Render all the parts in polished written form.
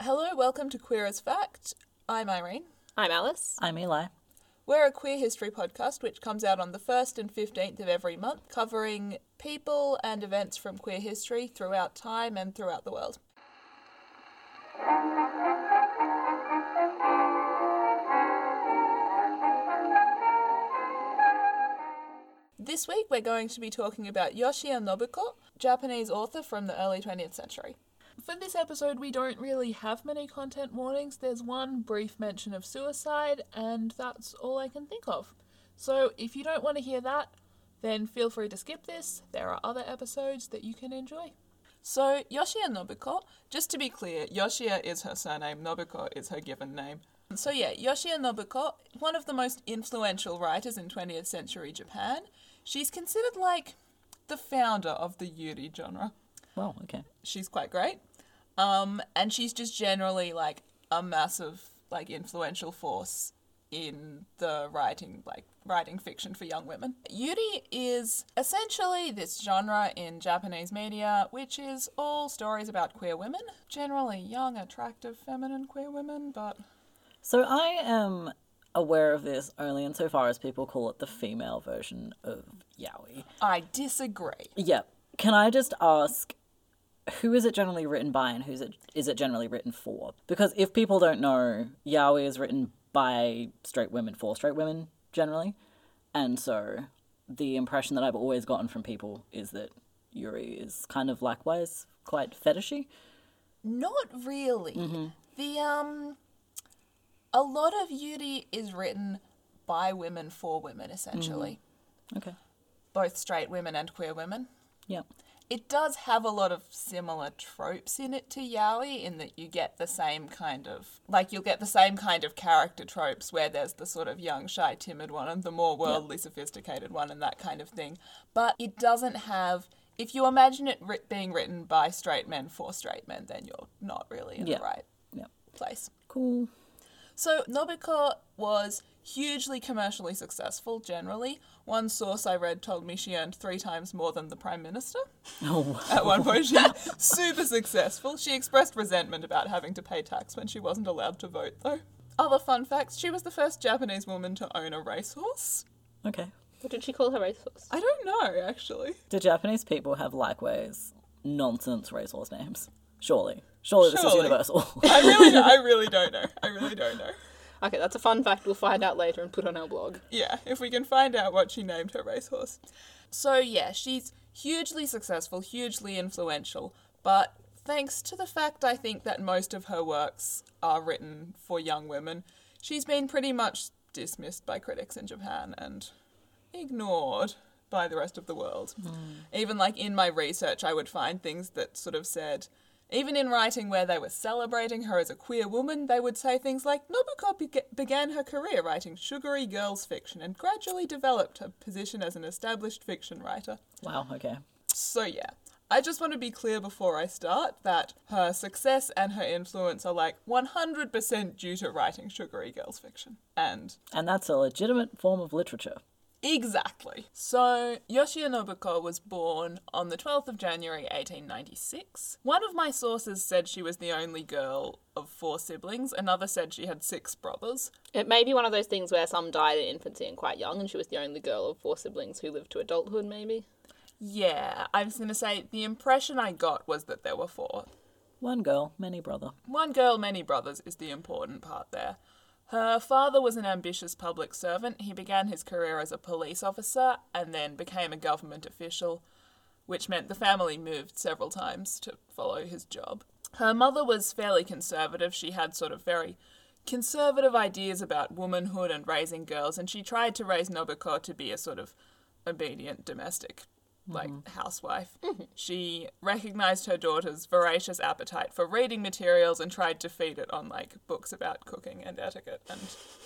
Hello, welcome to Queer as Fact. I'm Irene. I'm Alice. I'm Eli. We're a queer history podcast which comes out on the 1st and 15th of every month, covering people and events from queer history throughout time and throughout the world. This week we're going to be talking about Yoshia Nobuko, Japanese author from the early 20th century. For this episode, we don't really have many content warnings. There's one brief mention of suicide, and that's all I can think of. So if you don't want to hear that, then feel free to skip this. There are other episodes that you can enjoy. So, Yoshia Nobuko, just to be clear, Yoshia is her surname, Nobuko is her given name. So yeah, Yoshia Nobuko, one of the most influential writers in 20th century Japan. She's considered like the founder of the yuri genre. Well, okay. She's quite great. And she's just generally like a massive, like, influential force in the writing fiction for young women. Yuri is essentially this genre in Japanese media, which is all stories about queer women, generally young, attractive, feminine queer women, but... So I am aware of this only insofar as people call it the female version of yaoi. I disagree. Yeah. Can I just ask, who is it generally written by and is it generally written for? Because if people don't know, yaoi is written by straight women for straight women, generally. And so the impression that I've always gotten from people is that yuri is kind of likewise quite fetishy. Not really. Mm-hmm. A lot of yuri is written by women for women, essentially. Okay. Both straight women and queer women. Yeah. It does have a lot of similar tropes in it to yaoi, in that you get the same kind of... Like, you'll get the same kind of character tropes where there's the sort of young, shy, timid one and the more worldly, sophisticated one and that kind of thing. But it doesn't have... If you imagine it being written by straight men for straight men, then you're not really in the right place. Cool. So, Nobuko was hugely commercially successful, generally. One source I read told me she earned 3 times more than the Prime Minister. Oh. At one point, she was super successful. She expressed resentment about having to pay tax when she wasn't allowed to vote, though. Other fun facts, she was the first Japanese woman to own a racehorse. Okay. What did she call her racehorse? I don't know, actually. Do Japanese people have likewise nonsense racehorse names? Surely this is universal. I really don't know. Okay, that's a fun fact we'll find out later and put on our blog. Yeah, if we can find out what she named her racehorse. So yeah, she's hugely successful, hugely influential, but thanks to the fact I think that most of her works are written for young women, she's been pretty much dismissed by critics in Japan and ignored by the rest of the world. Even like in my research, I would find things that sort of said... Even in writing where they were celebrating her as a queer woman, they would say things like, Nobuko began her career writing sugary girls fiction and gradually developed her position as an established fiction writer. Wow, okay. So yeah, I just want to be clear before I start that her success and her influence are like 100% due to writing sugary girls fiction. And that's a legitimate form of literature. Exactly. So, Yoshia Nobuko was born on the 12th of January 1896. One of my sources said she was the only girl of 4 siblings. Another said she had 6 brothers. It may be one of those things where some died in infancy and quite young, and she was the only girl of 4 siblings who lived to adulthood, maybe? Yeah, I was going to say, the impression I got was that there were 4. One girl, many brother. One girl, many brothers is the important part there. Her father was an ambitious public servant. He began his career as a police officer and then became a government official, which meant the family moved several times to follow his job. Her mother was fairly conservative. She had sort of very conservative ideas about womanhood and raising girls, and she tried to raise Nobuko to be a sort of obedient domestic housewife. She recognised her daughter's voracious appetite for reading materials and tried to feed it on books about cooking and etiquette, and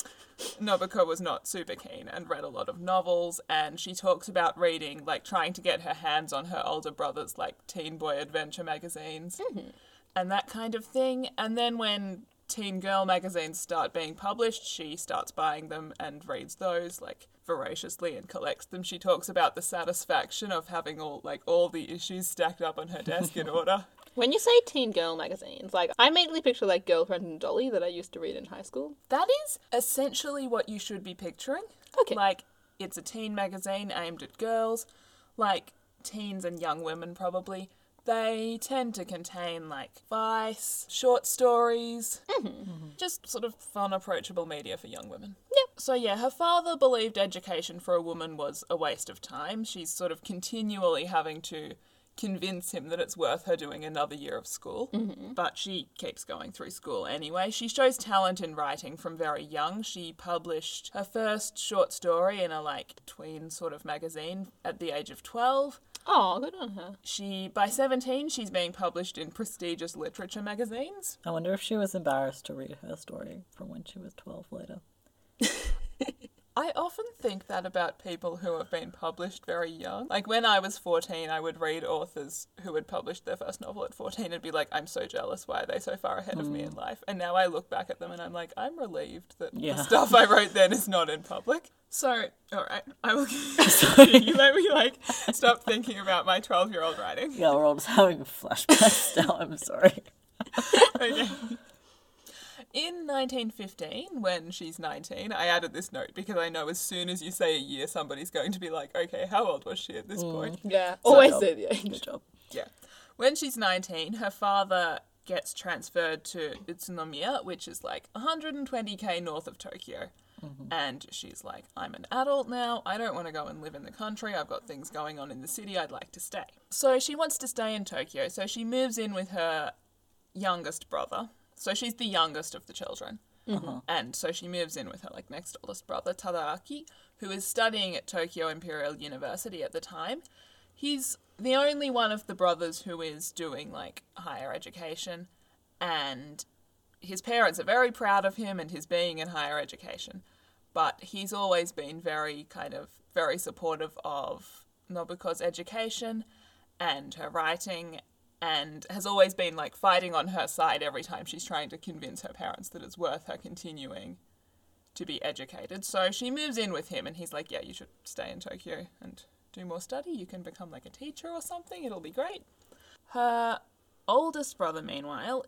Nobuko was not super keen and read a lot of novels, and she talks about reading, trying to get her hands on her older brother's teen boy adventure magazines and that kind of thing. And then when teen girl magazines start being published, she starts buying them and reads those voraciously and collects them. She talks about the satisfaction of having all the issues stacked up on her desk in order. When you say teen girl magazines, like, I immediately picture, like, Girlfriend and Dolly that I used to read in high school. That is essentially what you should be picturing. Okay. Like, it's a teen magazine aimed at girls, like teens and young women probably. They tend to contain, like, advice, short stories, just sort of fun, approachable media for young women. Yep. So yeah, her father believed education for a woman was a waste of time. She's sort of continually having to convince him that it's worth her doing another year of school. But she keeps going through school anyway. She shows talent in writing from very young. She published her first short story in a, like, tween sort of magazine at the age of 12. Oh, good on her. By 17, she's being published in prestigious literature magazines. I wonder if she was embarrassed to read her story from when she was 12 later. I often think that about people who have been published very young. Like, when I was 14, I would read authors who had published their first novel at 14 and be like, I'm so jealous, why are they so far ahead of me in life? And now I look back at them and I'm like, I'm relieved that the stuff I wrote then is not in public. So, alright, I will continue. Let me, like, stop thinking about my 12-year-old writing. Yeah, we're all just having flashbacks now, I'm sorry. Okay. In 1915, when she's 19, I added this note because I know as soon as you say a year, somebody's going to be like, okay, how old was she at this point? Yeah, always say the Good age. job. Yeah. When she's 19, her father gets transferred to Utsunomiya, which is like 120k north of Tokyo. And she's like, I'm an adult now. I don't want to go and live in the country. I've got things going on in the city. I'd like to stay. So she wants to stay in Tokyo. So she moves in with her youngest brother. So she's the youngest of the children. And so she moves in with her, like, next oldest brother, Tadaaki, who is studying at Tokyo Imperial University at the time. He's the only one of the brothers who is doing, like, higher education. And his parents are very proud of him and his being in higher education. But he's always been very supportive of Nobuko's education and her writing, and has always been, like, fighting on her side every time she's trying to convince her parents that it's worth her continuing to be educated. So she moves in with him and he's like, yeah, you should stay in Tokyo and do more study. You can become, like, a teacher or something. It'll be great. Her oldest brother, meanwhile,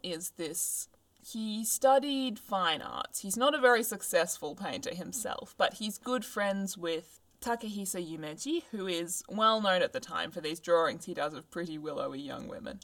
he studied fine arts. He's not a very successful painter himself, but he's good friends with Takehisa Yumeji, who is well known at the time for these drawings he does of pretty willowy young women.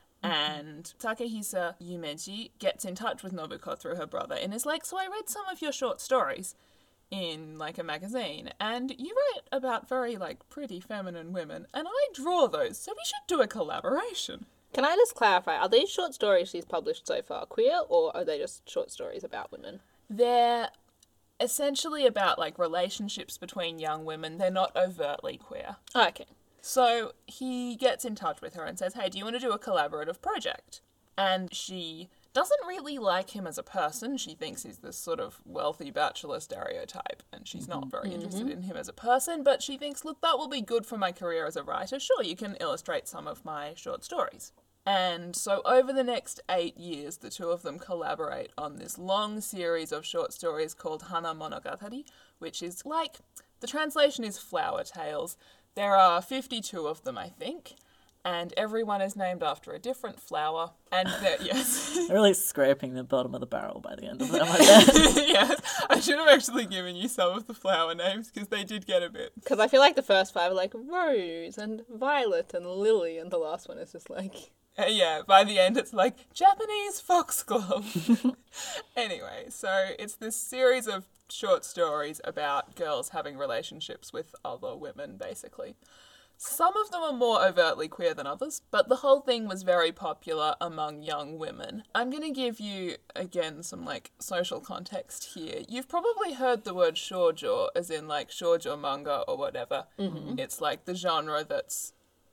And Takehisa Yumeji gets in touch with Nobuko through her brother and is like, so I read some of your short stories in, like, a magazine, and you write about very, like, pretty feminine women, and I draw those, so we should do a collaboration. Can I just clarify, are these short stories she's published so far queer, or are they just short stories about women? They're essentially about, like, relationships between young women. They're not overtly queer. Oh, okay. So he gets in touch with her and says, hey, do you want to do a collaborative project? And she doesn't really like him as a person. She thinks he's this sort of wealthy bachelor stereotype, and she's not very interested in him as a person, but she thinks, look, that will be good for my career as a writer. Sure, you can illustrate some of my short stories. And so over the next 8 years, the two of them collaborate on this long series of short stories called Hana Monogatari, which is, like, the translation is Flower Tales. There are 52 of them, I think, and everyone is named after a different flower. And yes. They're really scraping the bottom of the barrel by the end of them, I bet. Yes, I should have actually given you some of the flower names because they did get a bit. Because I feel like the first 5 are like Rose and Violet and Lily, and the last one is just like... Yeah, by the end it's like Japanese foxglove. Anyway, so it's this series of short stories about girls having relationships with other women, basically. Some of them are more overtly queer than others, but the whole thing was very popular among young women. I'm going to give you, again, some, like, social context here. You've probably heard the word shoujo, as in, like, shoujo manga or whatever. It's, like, the genre that's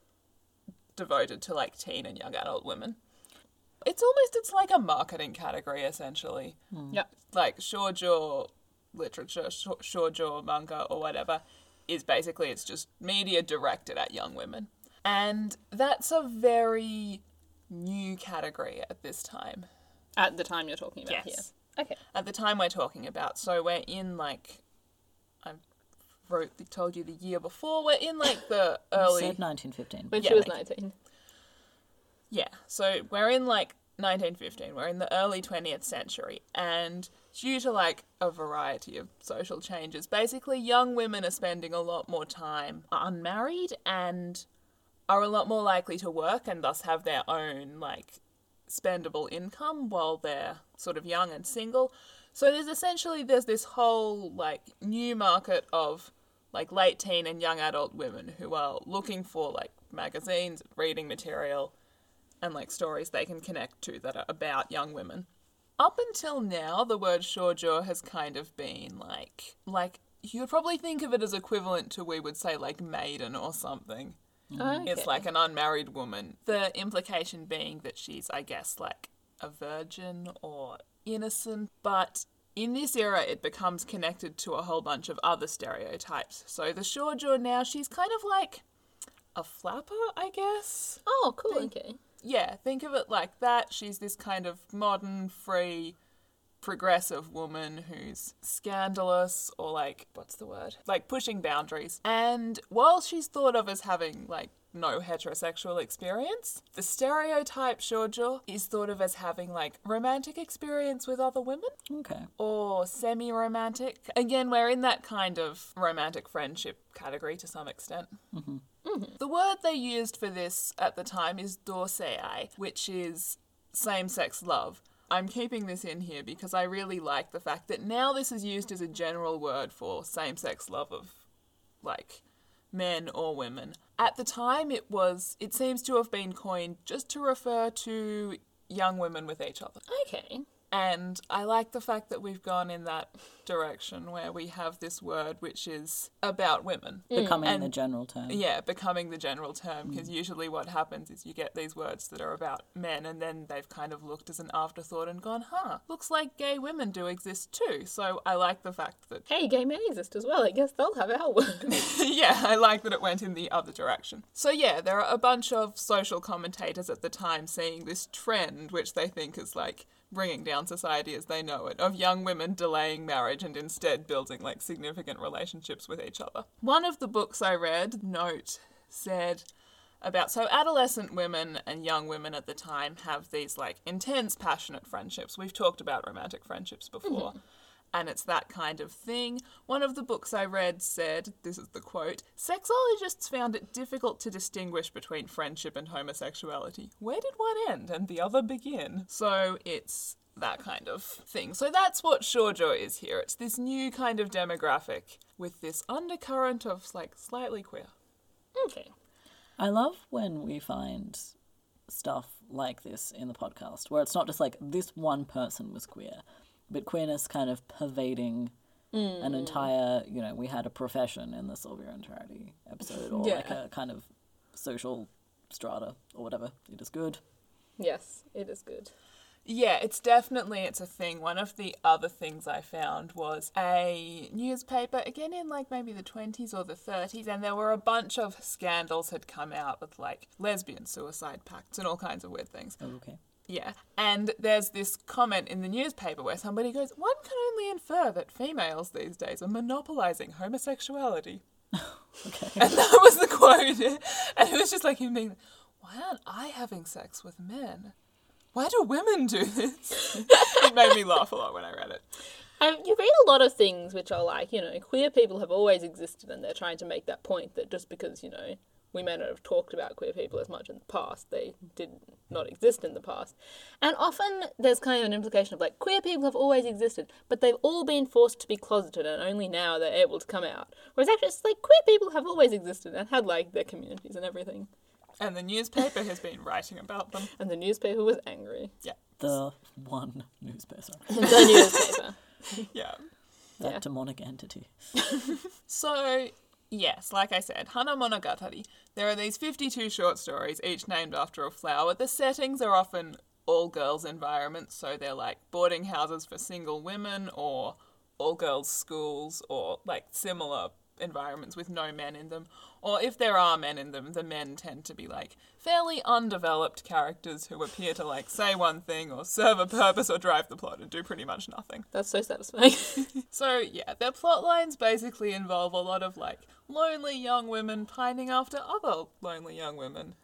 devoted to, like, teen and young adult women. It's like a marketing category, essentially. Yeah. Like, shoujo literature, shoujo manga or whatever, is basically, it's just media directed at young women. And that's a very new category at this time. At the time you're talking about Yes. here. Okay. At the time we're talking about. So we're in, like, told you the year before, we're in, like, the You early... said 1915. When Yeah, she was like- 19. Yeah, so we're in like 1915, we're in the early 20th century, and due to like a variety of social changes, basically young women are spending a lot more time unmarried and are a lot more likely to work and thus have their own like spendable income while they're sort of young and single. So there's this whole like new market of like late teen and young adult women who are looking for like magazines, reading material, and like stories they can connect to that are about young women. Up until now, the word shoujo has kind of been like you would probably think of it as equivalent to, we would say, like maiden or something. Okay. It's like an unmarried woman. The implication being that she's, I guess, like a virgin or innocent. But in this era, it becomes connected to a whole bunch of other stereotypes. So the shoujo now, she's kind of like a flapper, I guess. Oh, cool. Okay. Yeah, think of it like that. She's this kind of modern, free, progressive woman who's scandalous or like, what's the word? Like pushing boundaries. And while she's thought of as having like no heterosexual experience, the stereotype shoujo is thought of as having like romantic experience with other women. Okay. Or semi-romantic. Again, we're in that kind of romantic friendship category to some extent. Mm-hmm. Mm-hmm. The word they used for this at the time is dosei, which is same-sex love. I'm keeping this in here because I really like the fact that now this is used as a general word for same-sex love of, like, men or women. At the time, it seems to have been coined just to refer to young women with each other. Okay. And I like the fact that we've gone in that direction where we have this word which is about women. Becoming the general term. Yeah, becoming the general term, because usually what happens is you get these words that are about men and then they've kind of looked as an afterthought and gone, looks like gay women do exist too. So I like the fact that... Hey, gay men exist as well. I guess they'll have our word. Yeah, I like that it went in the other direction. So yeah, there are a bunch of social commentators at the time seeing this trend, which they think is like bringing down society as they know it, of young women delaying marriage and instead building like significant relationships with each other. One of the books I read, Note, said about, so adolescent women and young women at the time have these like intense, passionate friendships. We've talked about romantic friendships before. And it's that kind of thing. One of the books I read said, this is the quote, "Sexologists found it difficult to distinguish between friendship and homosexuality. Where did one end and the other begin?" So it's that kind of thing. So that's what shoujo is here. It's this new kind of demographic with this undercurrent of like slightly queer. Okay. I love when we find stuff like this in the podcast, where it's not just like this one person was queer, but queerness kind of pervading an entire, we had a profession in the Sylvia and Charity episode, or like a kind of social strata or whatever. It is good. Yes, it is good. Yeah, it's a thing. One of the other things I found was a newspaper, again in like maybe the 20s or the 30s, and there were a bunch of scandals had come out with like lesbian suicide pacts and all kinds of weird things. Oh, okay. Yeah, and there's this comment in the newspaper where somebody goes, "One can only infer that females these days are monopolising homosexuality." Okay. And that was the quote. And it was just like him being, "Why aren't I having sex with men? Why do women do this?" It made me laugh a lot when I read it. You read a lot of things which are like, queer people have always existed, and they're trying to make that point that just because, we may not have talked about queer people as much in the past, they did not exist in the past. And often there's kind of an implication of like, queer people have always existed, but they've all been forced to be closeted and only now they're able to come out. Whereas actually it's like, queer people have always existed and had like their communities and everything. And the newspaper has been writing about them. And the newspaper was angry. Yeah. The one newspaper. The newspaper. Yeah. That demonic entity. So, yes, like I said, Hana Monogatari. There are these 52 short stories, each named after a flower. The settings are often all-girls environments, so they're like boarding houses for single women or all-girls schools or like similar environments with no men in them. Or if there are men in them, the men tend to be like fairly undeveloped characters who appear to like say one thing or serve a purpose or drive the plot and do pretty much nothing. That's so satisfying. So yeah, their plot lines basically involve a lot of like lonely young women pining after other lonely young women.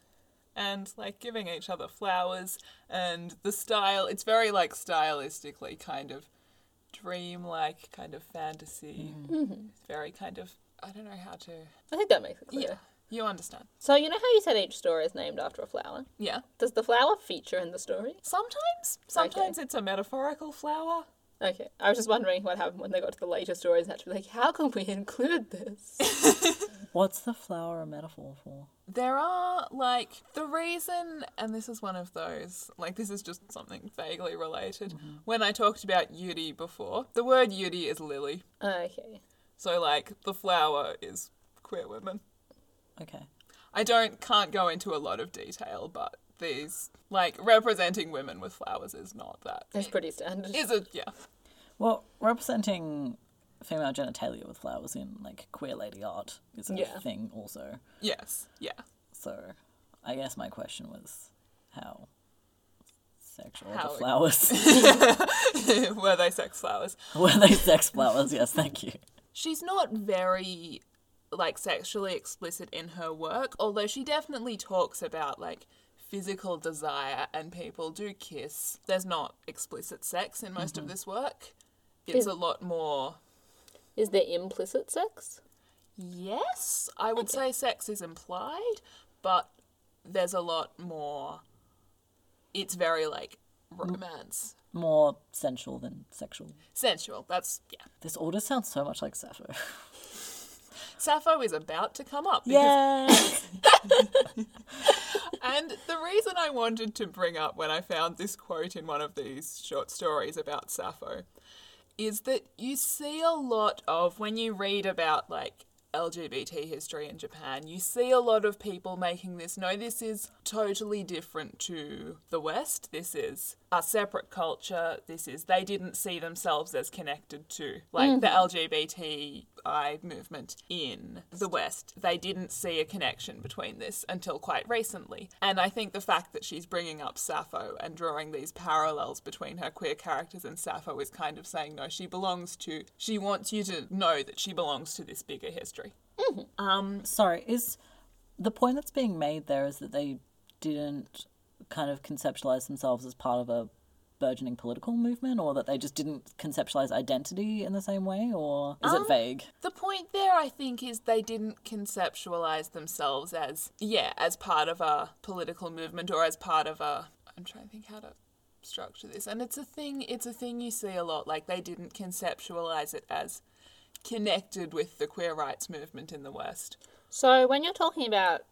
and like giving each other flowers, and the style, it's very like stylistically kind of dream-like, kind of fantasy. It's very kind of, I don't know how to... I think that makes it clear. Yeah, you understand. So you know how you said each story is named after a flower? Yeah. Does the flower feature in the story? Sometimes it's a metaphorical flower. Okay, I was just wondering what happened when they got to the later stories and had to be like, how can we include this? What's the flower a metaphor for? There are, like, the reason, and this is one of those, like, this is just something vaguely related. When I talked about Yuri before, the word Yuri is lily. Okay. So, like, the flower is queer women. Okay. I can't go into a lot of detail, but these, like, representing women with flowers is not that. It's pretty standard. Yeah. Well, representing female genitalia with flowers in, like, queer lady art is a thing also. Yes, yeah. So, I guess my question was how sexual How the it- flowers. Were they sex flowers? Were they sex flowers? Yes, thank you. She's not very, like, sexually explicit in her work, although she definitely talks about, like, physical desire and people do kiss. There's not explicit sex in most of this work. It's a lot more... Is there implicit sex? Yes, I would say sex is implied, but there's a lot more... It's very, like, romance. More sensual than sexual. Sensual, that's, yeah. This order sounds so much like Sappho. Sappho is about to come up. Yes! And the reason I wanted to bring up when I found this quote in one of these short stories about Sappho is that you see a lot of, when you read about, like, LGBT history in Japan, you see a lot of people making this, no, this is totally different to the West. This is a separate culture. They didn't see themselves as connected to, like, the LGBTI movement in the West. They didn't see a connection between this until quite recently. And I think the fact that she's bringing up Sappho and drawing these parallels between her queer characters and Sappho is kind of saying, no, she wants you to know that she belongs to this bigger history. Sorry, is the point that's being made there is that they didn't kind of conceptualize themselves as part of a burgeoning political movement, or that they just didn't conceptualize identity in the same way, or is it vague? The point there, I think, is they didn't conceptualize themselves as part of a political movement or as part of a... I'm trying to think how to structure this. And it's a thing you see a lot. Like, they didn't conceptualize it as connected with the queer rights movement in the West. So when you're talking about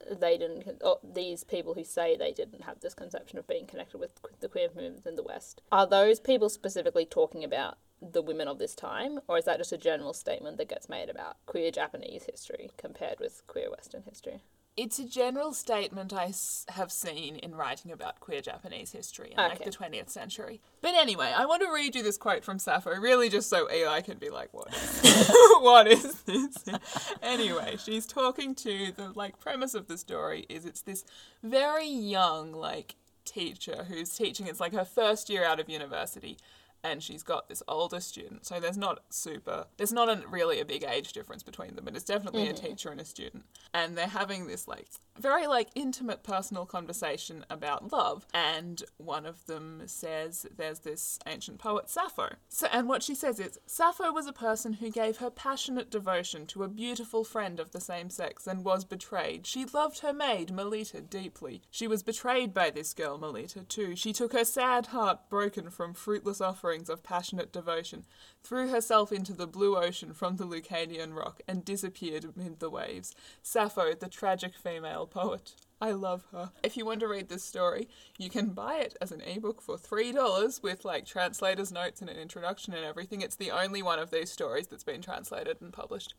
these people who say they didn't have this conception of being connected with the queer movement in the West, are those people specifically talking about the women of this time, or is that just a general statement that gets made about queer Japanese history compared with queer Western history? It's a general statement I have seen in writing about queer Japanese history in like the 20th century. But anyway, I want to read you this quote from Sappho, really just so Eli can be like, what? What is this? Anyway, she's talking to the premise of the story is it's this very young teacher who's teaching. It's like her first year out of university. And she's got this older student, so there's not really a big age difference between them, but it's definitely a teacher and a student. And they're having this very intimate personal conversation about love. And one of them says there's this ancient poet, Sappho. And what she says is, Sappho was a person who gave her passionate devotion to a beautiful friend of the same sex and was betrayed. She loved her maid, Melita, deeply. She was betrayed by this girl, Melita, too. She took her sad heart broken from fruitless offerings of passionate devotion, threw herself into the blue ocean from the Lucanian rock, and disappeared amid the waves. Sappho, the tragic female poet. I love her. If you want to read this story, you can buy it as an ebook for $3 with translator's notes and an introduction and everything. It's the only one of these stories that's been translated and published.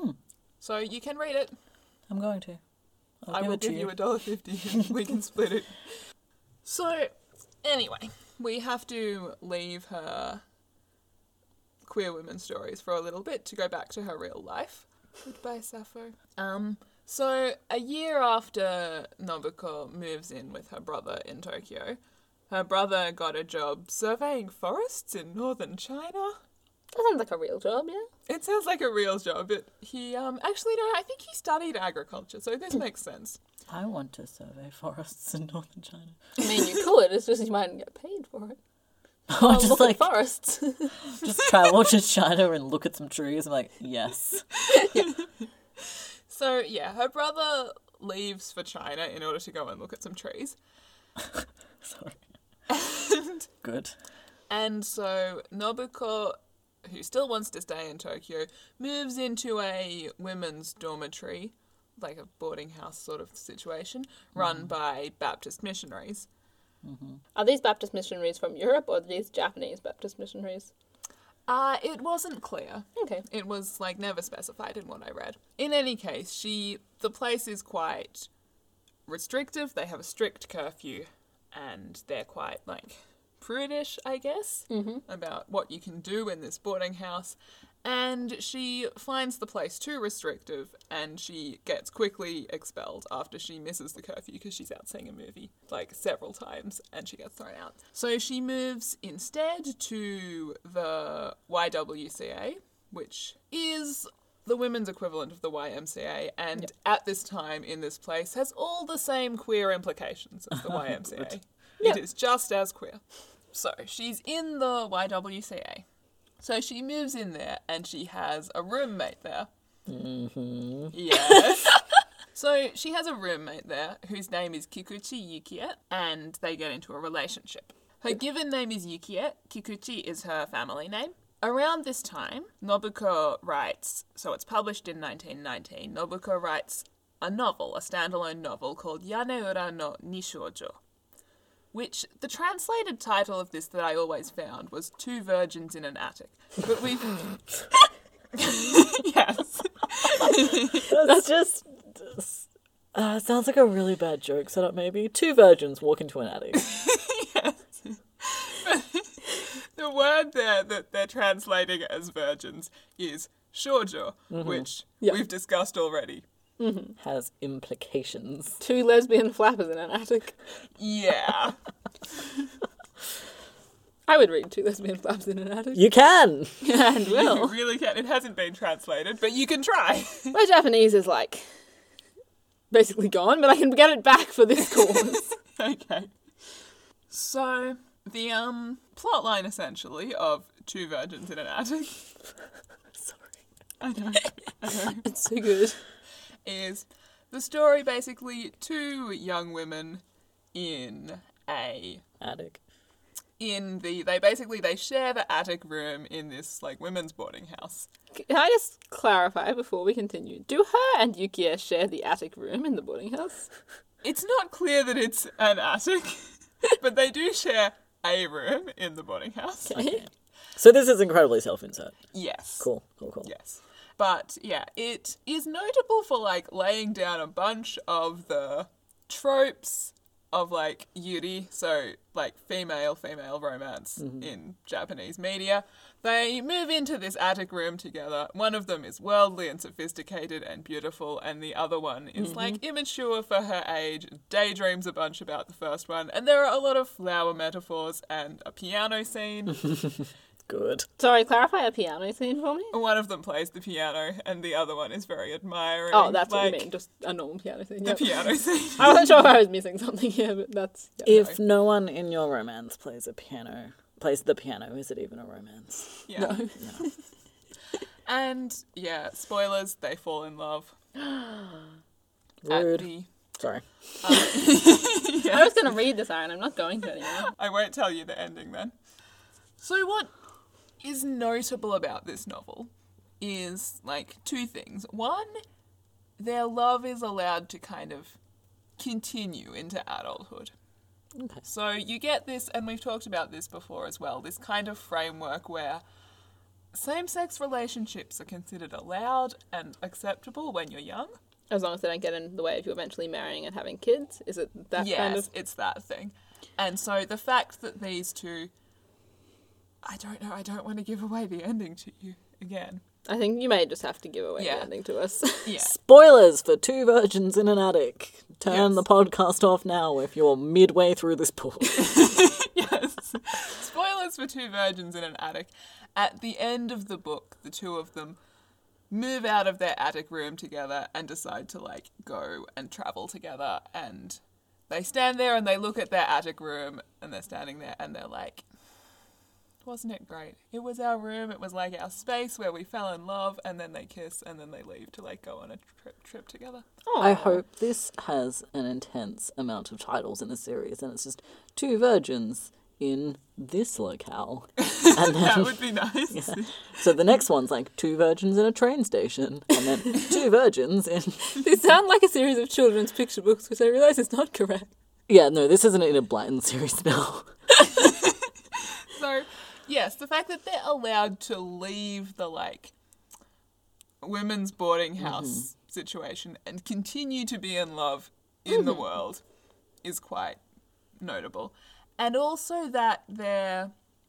So you can read it. I'm going to. I will give you $1.50 and we can split it. So, anyway, we have to leave her queer women stories for a little bit to go back to her real life. Goodbye, Sappho. So a year after Nobuko moves in with her brother in Tokyo, her brother got a job surveying forests in northern China. That sounds like a real job, yeah? It sounds like a real job, but he, actually, no, I think he studied agriculture, so this makes sense. I want to survey forests in northern China. I mean, you could, it's just you mightn't get paid for it. Oh, just look like at forests. just travel to China and look at some trees. I'm like, yes. So, yeah, her brother leaves for China in order to go and look at some trees. Sorry. And, Good. and so Nobuko, who still wants to stay in Tokyo, moves into a women's dormitory, like a boarding house sort of situation, run by Baptist missionaries. Are these Baptist missionaries from Europe or are these Japanese Baptist missionaries? It wasn't clear. Okay. It was, like, never specified in what I read. In any case, the place is quite restrictive. They have a strict curfew, and they're quite, like, prudish, I guess, about what you can do in this boarding house. And she finds the place too restrictive, and she gets quickly expelled after she misses the curfew because she's out seeing a movie, like, several times, and she gets thrown out. So she moves instead to the YWCA, which is the women's equivalent of the YMCA, and at this time in this place has all the same queer implications as the YMCA. It is just as queer. So she's in the YWCA. So she moves in there and she has a roommate there. Mm-hmm. Yes. So she has a roommate there whose name is Kikuchi Yukiet, and they get into a relationship. Her given name is Yukiet. Kikuchi is her family name. Around this time, Nobuko writes, so it's published in 1919, Nobuko writes a novel, a standalone novel called Yaneura no Nishoujo, which the translated title of this that I always found was Two Virgins in an Attic. But we've... Yes. That's just... sounds like a really bad joke setup, maybe. Two virgins walk into an attic. Yes. But the word there that they're translating as virgins is shoujo, which we've discussed already. Has implications. Two lesbian flappers in an attic. Yeah. I would read Two Lesbian Flappers in an Attic. You can! And You will. really can. It hasn't been translated, but you can try. My Japanese is like basically gone, but I can get it back for this cause. Okay. So, the plot line essentially of Two Virgins in an Attic. Sorry. I know. It's so good. Is the story basically two young women in a Attic. they share the attic room in this like women's boarding house. Can I just clarify before we continue? Do her and Yukiya share the attic room in the boarding house? It's not clear that it's an attic, but they do share a room in the boarding house. Okay. So this is incredibly self-insert. Yes. Cool. Yes. But yeah, it is notable for like laying down a bunch of the tropes of like yuri, so like female romance in Japanese media. They move into this attic room together. One of them is worldly and sophisticated and beautiful, and the other one is like immature for her age, daydreams a bunch about the first one, and there are a lot of flower metaphors and a piano scene. Good. Sorry, clarify a piano scene for me? One of them plays the piano, and the other one is very admiring. Oh, that's what like, you mean, just a normal piano scene. The Yep. piano scene. I wasn't sure if I was missing something here, but that's... Yeah. If no one in your romance plays the piano, is it even a romance? Yeah. No. No. And, yeah, spoilers, they fall in love. Rude. Sorry. I was going to read this, Aaron. I'm not going to anymore. I won't tell you the ending then. So what is notable about this novel is, like, two things. One, their love is allowed to kind of continue into adulthood. Okay. So you get this, and we've talked about this before as well, this kind of framework where same-sex relationships are considered allowed and acceptable when you're young. As long as they don't get in the way of you eventually marrying and having kids? Is it that Yes, kind of... it's that thing. And so the fact that these two... I don't know, I don't want to give away the ending to you again. I think you may just have to give away Yeah. the ending to us. Yeah. Spoilers for Two Virgins in an Attic. Turn Yes. the podcast off now if you're midway through this book. Yes. Spoilers for Two Virgins in an Attic. At the end of the book, the two of them move out of their attic room together and decide to, like, go and travel together. And they stand there and they look at their attic room and they're standing there and they're like, wasn't it great? It was our room. It was like our space where we fell in love. And then they kiss and then they leave to, like, go on a trip together. I hope this has an intense amount of titles in the series, and it's just Two Virgins in this locale. And That then, would be nice. so the next one's like Two Virgins in a train station, and then Two Virgins in... They sound like a series of children's picture books, which I realise is not correct. Yeah, no, this isn't in a Blyton series now. So, yes, the fact that they're allowed to leave the, like, women's boarding house situation and continue to be in love in the world is quite notable. And also that their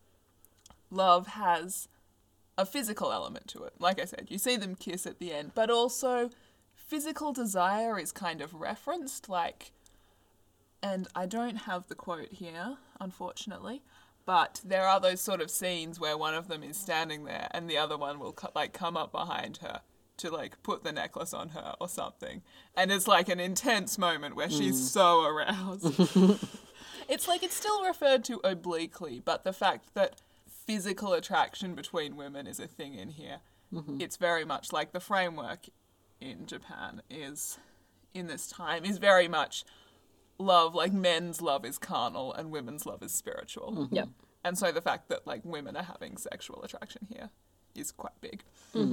love has a physical element to it. Like I said, you see them kiss at the end, but also physical desire is kind of referenced, like, and I don't have the quote here, unfortunately, but there are those sort of scenes where one of them is standing there and the other one will come up behind her to, like, put the necklace on her or something. And it's like an intense moment where she's so aroused. It's like it's still referred to obliquely, but the fact that physical attraction between women is a thing in here, it's very much like the framework in Japan is, in this time, is very much love, like men's love is carnal and women's love is spiritual. Yep. And so the fact that, like, women are having sexual attraction here is quite big.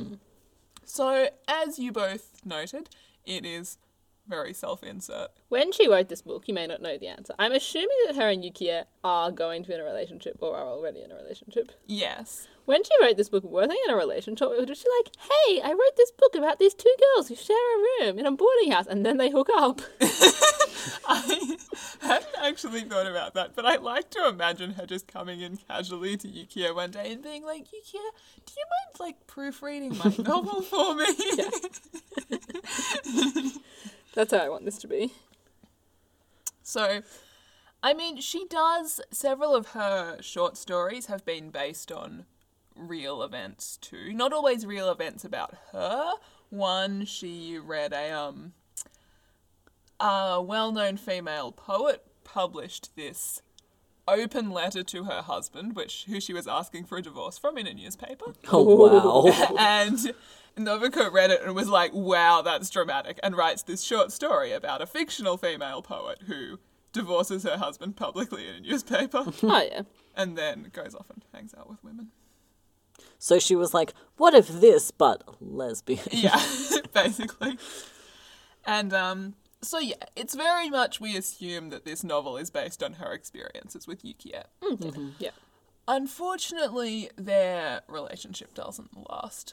So, as you both noted, it is very self-insert. When she wrote this book, you may not know the answer. I'm assuming that her and Yukiya are going to be in a relationship or are already in a relationship. Yes. When she wrote this book, were they in a relationship? Or was she like, hey, I wrote this book about these two girls who share a room in a boarding house, and then they hook up? I hadn't actually thought about that, but I like to imagine her just coming in casually to Yukiya one day and being like, Yukiya, do you mind, like, proofreading my novel for me? That's how I want this to be. So, I mean, she does, several of her short stories have been based on real events too. Not always real events about her. One, she read a well-known female poet published this open letter to her husband, who she was asking for a divorce from, in a newspaper. Oh, wow. And Nobuko read it and was like, wow, that's dramatic, and writes this short story about a fictional female poet who divorces her husband publicly in a newspaper Oh, yeah. and then goes off and hangs out with women. So she was like, what if this, but lesbian? Yeah, basically. And, so yeah, it's very much, we assume that this novel is based on her experiences with Yukiya. Yeah. Unfortunately, their relationship doesn't last.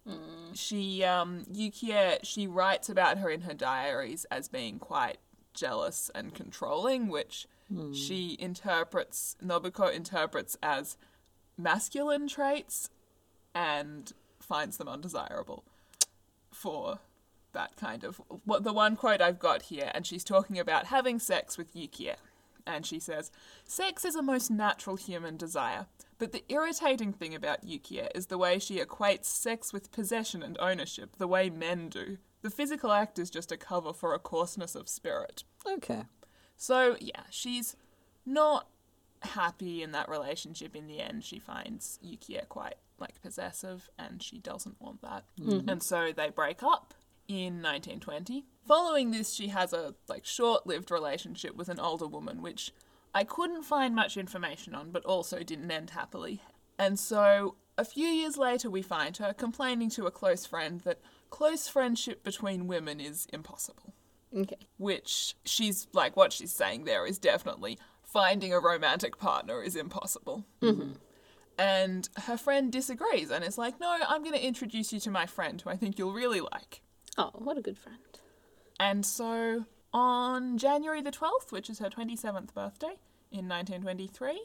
Yukiya, she writes about her in her diaries as being quite jealous and controlling, which Nobuko interprets as masculine traits and finds them undesirable for that kind of... the one quote I've got here, and she's talking about having sex with Yukiya. And she says, sex is a most natural human desire, but the irritating thing about Yukiya is the way she equates sex with possession and ownership, the way men do. The physical act is just a cover for a coarseness of spirit. Okay. So, yeah, she's not happy in that relationship in the end. She finds Yukiya quite, like, possessive, and she doesn't want that. And so they break up in 1920. Following this, she has a, like, short-lived relationship with an older woman, which I couldn't find much information on, but also didn't end happily. And so, a few years later, we find her complaining to a close friend that close friendship between women is impossible. Okay. Which she's, like, what she's saying there is definitely finding a romantic partner is impossible. And her friend disagrees and is like, no, I'm going to introduce you to my friend who I think you'll really like. Oh, what a good friend. And so on January the 12th, which is her 27th birthday in 1923,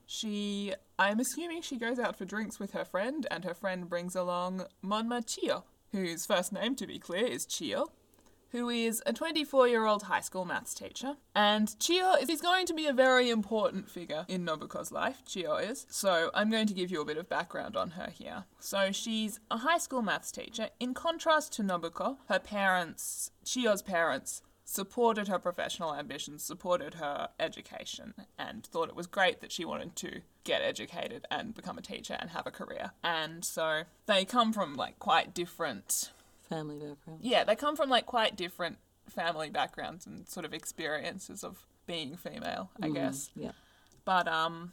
I'm assuming she goes out for drinks with her friend, and her friend brings along Monma Chiyo, whose first name, to be clear, is Chiyo, who is a 24-year-old high school maths teacher. And Chiyo is going to be a very important figure in Nobuko's life, Chiyo is. So I'm going to give you a bit of background on her here. So she's a high school maths teacher. In contrast to Nobuko, Chiyo's parents, supported her professional ambitions, supported her education, and thought it was great that she wanted to get educated and become a teacher and have a career. And so they come from quite different family backgrounds. Yeah, they come from quite different family backgrounds and sort of experiences of being female, I guess. Yeah. But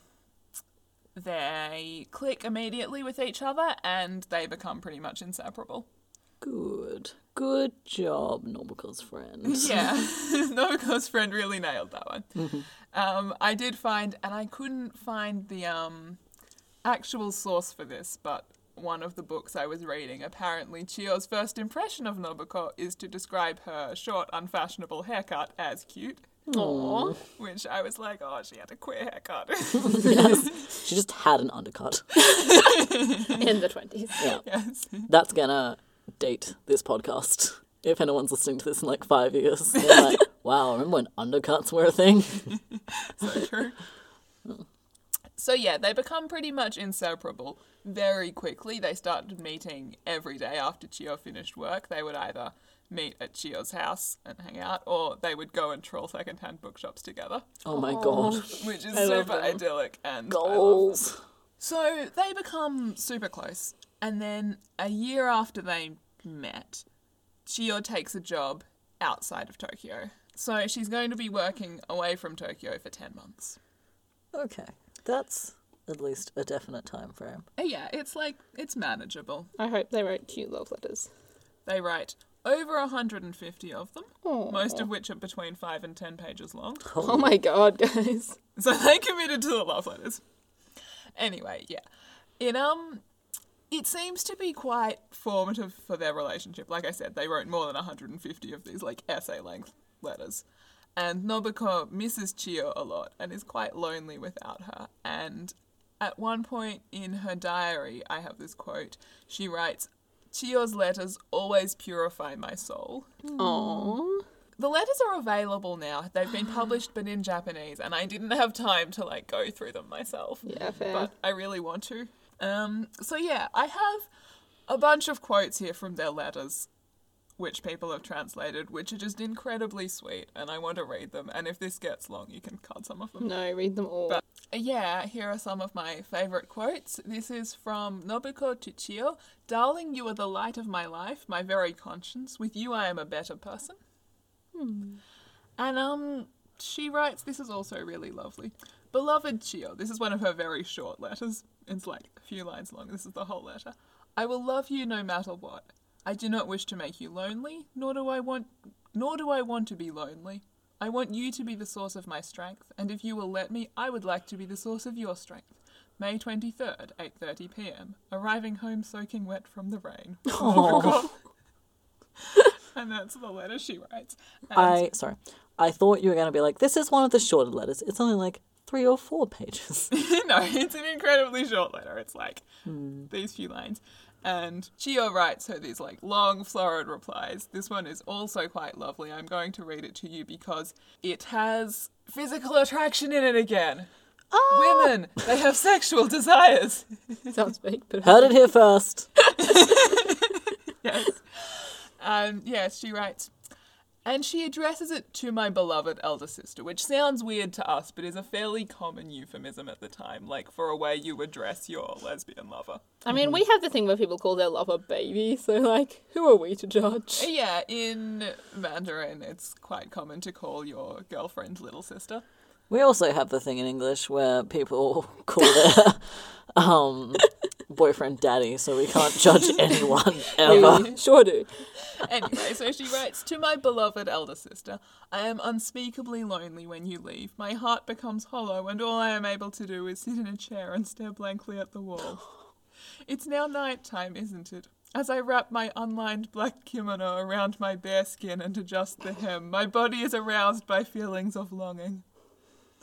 they click immediately with each other and they become pretty much inseparable. Good job, Nobuko's friend. Yeah, Nobuko's friend really nailed that one. I did find, and I couldn't find the actual source for this, but one of the books I was reading, apparently Chiyo's first impression of Nobuko is to describe her short, unfashionable haircut as cute. Aww. Which I was like, oh, she had a queer haircut. Yes. She just had an undercut. In the 20s. Yeah. Yes. That's gonna date this podcast. If anyone's listening to this in 5 years, they're like, wow, remember when undercuts were a thing? So true. So yeah, they become pretty much inseparable very quickly. They started meeting every day after Chiyo finished work. They would either meet at Chiyo's house and hang out, or they would go and troll secondhand bookshops together. Oh my god. Which is I love super them. idyllic and Goals. So they become super close. And then a year after they met, Chiyo takes a job outside of Tokyo. So she's going to be working away from Tokyo for 10 months. Okay. That's at least a definite time frame. Yeah, it's manageable. I hope they wrote cute love letters. They write over 150 of them, Aww. most of which are between 5 and 10 pages long. Oh my god, guys. So they committed to the love letters. Anyway, yeah. It seems to be quite formative for their relationship. Like I said, they wrote more than 150 of these essay-length letters. And Nobuko misses Chiyo a lot and is quite lonely without her. And at one point in her diary, I have this quote. She writes, "Chiyo's letters always purify my soul." Aww. The letters are available now. They've been published, but in Japanese, and I didn't have time to go through them myself. Yeah, fair. But I really want to. So yeah, I have a bunch of quotes here from their letters, which people have translated, which are just incredibly sweet, and I want to read them. And if this gets long, you can cut some of them. No, read them all. But yeah, here are some of my favourite quotes. This is from Nobuko to Chiyo. "Darling, you are the light of my life, my very conscience. With you I am a better person." And she writes, this is also really lovely. "Beloved Chiyo," this is one of her very short letters. It's a few lines long. This is the whole letter. "I will love you no matter what. I do not wish to make you lonely, nor do I want to be lonely. I want you to be the source of my strength, and if you will let me, I would like to be the source of your strength. May 23rd, 8:30 p.m. Arriving home soaking wet from the rain." And that's the letter she writes. And I thought you were going to be like, this is one of the shorter letters. It's only 3 or 4 pages. No, it's an incredibly short letter. It's these few lines. And Chiyo writes her these long, florid replies. This one is also quite lovely. I'm going to read it to you because it has physical attraction in it again. Oh! Women, they have sexual desires. Sounds fake, but Heard it here first. Yes. Yes, she writes, "And she addresses it to my beloved elder sister," which sounds weird to us, but is a fairly common euphemism at the time, for a way you address your lesbian lover. I mean, we have the thing where people call their lover baby, so who are we to judge? Yeah, in Mandarin, it's quite common to call your girlfriend little sister. We also have the thing in English where people call their boyfriend daddy, so we can't judge anyone ever. We sure do. Anyway, so she writes, "To my beloved elder sister, I am unspeakably lonely when you leave. My heart becomes hollow, and all I am able to do is sit in a chair and stare blankly at the wall. It's now night time, isn't it? As I wrap my unlined black kimono around my bare skin and adjust the hem, my body is aroused by feelings of longing.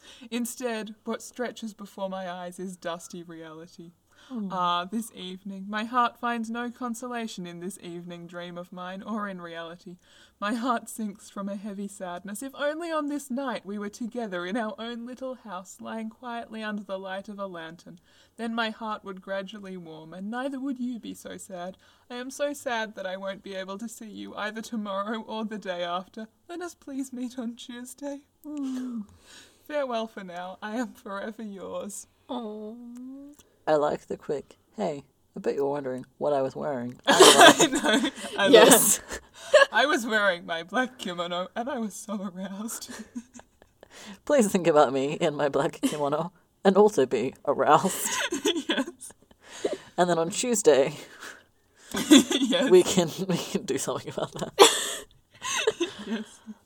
Instead, what stretches before my eyes is dusty reality. This evening. My heart finds no consolation in this evening dream of mine, or in reality. My heart sinks from a heavy sadness. If only on this night we were together in our own little house, lying quietly under the light of a lantern. Then my heart would gradually warm, and neither would you be so sad. I am so sad that I won't be able to see you either tomorrow or the day after. Let us please meet on Tuesday. Farewell for now. I am forever yours. I like the quick, hey, I bet you're wondering what I was wearing. I know. I love Yes. it. I was wearing my black kimono and I was so aroused. Please think about me in my black kimono and also be aroused. Yes. And then on Tuesday, Yes. we can do something about that. Yes.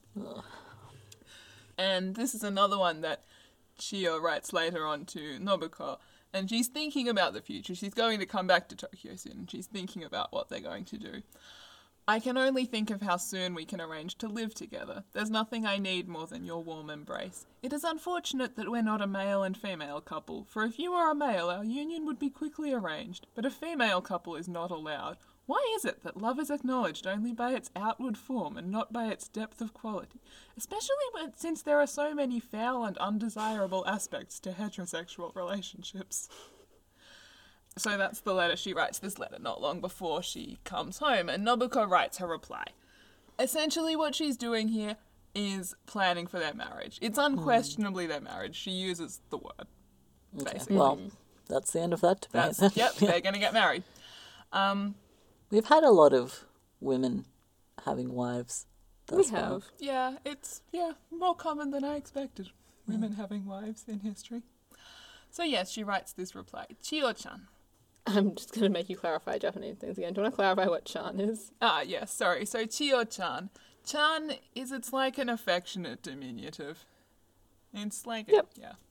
And this is another one that Chiyo writes later on to Nobuko. And she's thinking about the future. She's going to come back to Tokyo soon. And she's thinking about what they're going to do. I can only think of how soon we can arrange to live together. There's nothing I need more than your warm embrace. It is unfortunate that we're not a male and female couple, for if you were a male, our union would be quickly arranged. But a female couple is not allowed. Why is it that love is acknowledged only by its outward form and not by its depth of quality? Especially since there are so many foul and undesirable aspects to heterosexual relationships. So that's the letter. She writes this letter not long before she comes home, and Nobuko writes her reply. Essentially what she's doing here is planning for their marriage. It's unquestionably their marriage. She uses the word, basically. Well, that's the end of that debate. Yep, they're going to get married. We've had a lot of women having wives. We have. Yeah, it's more common than I expected. Women having wives in history. So yes, she writes this reply. Chiyo-chan. I'm just going to make you clarify Japanese things again. Do you want to clarify what chan is? Yes, sorry. So Chiyo-chan. Chan it's like an affectionate diminutive. It's like, Yep.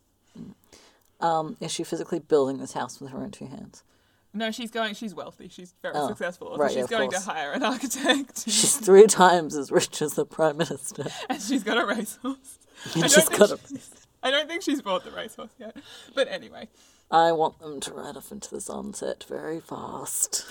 Is she physically building this house with her own two hands? No, she's wealthy. She's very Oh, successful. right, She's yeah, of going to course. hire an architect. She's 3 times as rich as the Prime Minister. And she's got a racehorse. I don't think she's bought the racehorse yet. But anyway. I want them to ride off into the sunset very fast.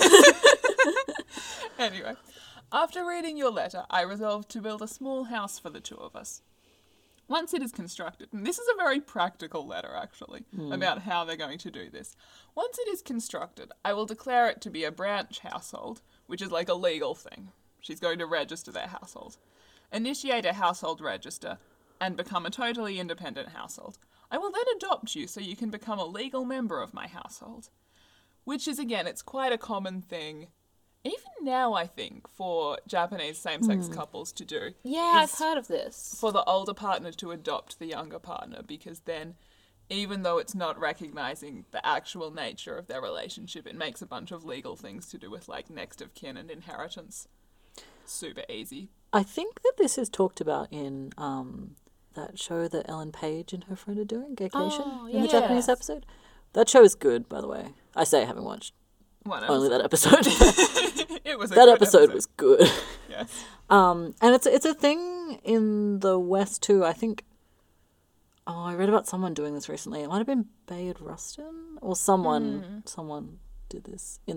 Anyway, after reading your letter, I resolved to build a small house for the two of us. Once it is constructed, and this is a very practical letter actually, about how they're going to do this. Once it is constructed, I will declare it to be a branch household, which is like a legal thing. She's going to register their household. Initiate a household register, and become a totally independent household. I will then adopt you so you can become a legal member of my household. Which is, again, it's quite a common thing, even now, I think, for Japanese same-sex couples to do. Yeah, I've is heard of this. for the older partner to adopt the younger partner, because then, even though it's not recognising the actual nature of their relationship, it makes a bunch of legal things to do with, like, next of kin and inheritance super easy. I think that this is talked about in that show that Ellen Page and her friend are doing, Gaycation, Oh, in the yes. Japanese episode. That show is good, by the way. I say I haven't watched One only episode. that episode. It was a That good episode was good. Yes. And it's a thing in the West too. I think. Oh, I read about someone doing this recently. It might have been Bayard Rustin or someone. Someone did this in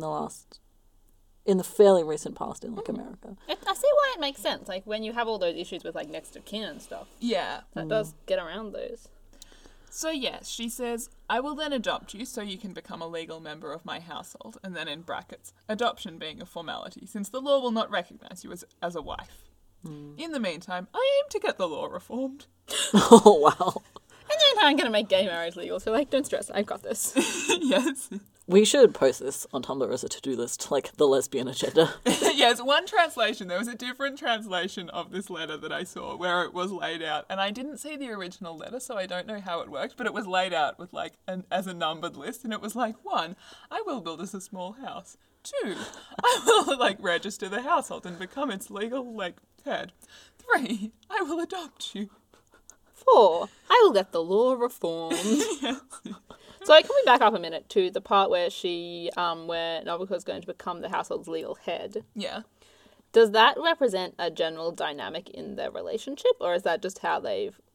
the fairly recent past in like America. I see why it makes sense. Like, when you have all those issues with, like, next of kin and stuff, Yeah. that does get around those. So yes, she says, I will then adopt you so you can become a legal member of my household, and then in brackets, adoption being a formality, since the law will not recognise you as a wife. In the meantime, I aim to get the law reformed. Oh wow. And then I'm going to make gay marriage legal, so, like, don't stress, I've got this. Yes. We should post this on Tumblr as a to-do list, like the lesbian agenda. Yes, one translation. There was a different translation of this letter that I saw where it was laid out. And I didn't see the original letter, so I don't know how it worked, but it was laid out with like as a numbered list. And it was like, 1, I will build us a small house. 2, I will like register the household and become its legal like head. 3, I will adopt you. 4, I will get the law reformed. Yes. So, like, coming back up a minute to the part where where Nobuko's going to become the household's legal head, Yeah. does that represent a general dynamic in their relationship, or is that just how they've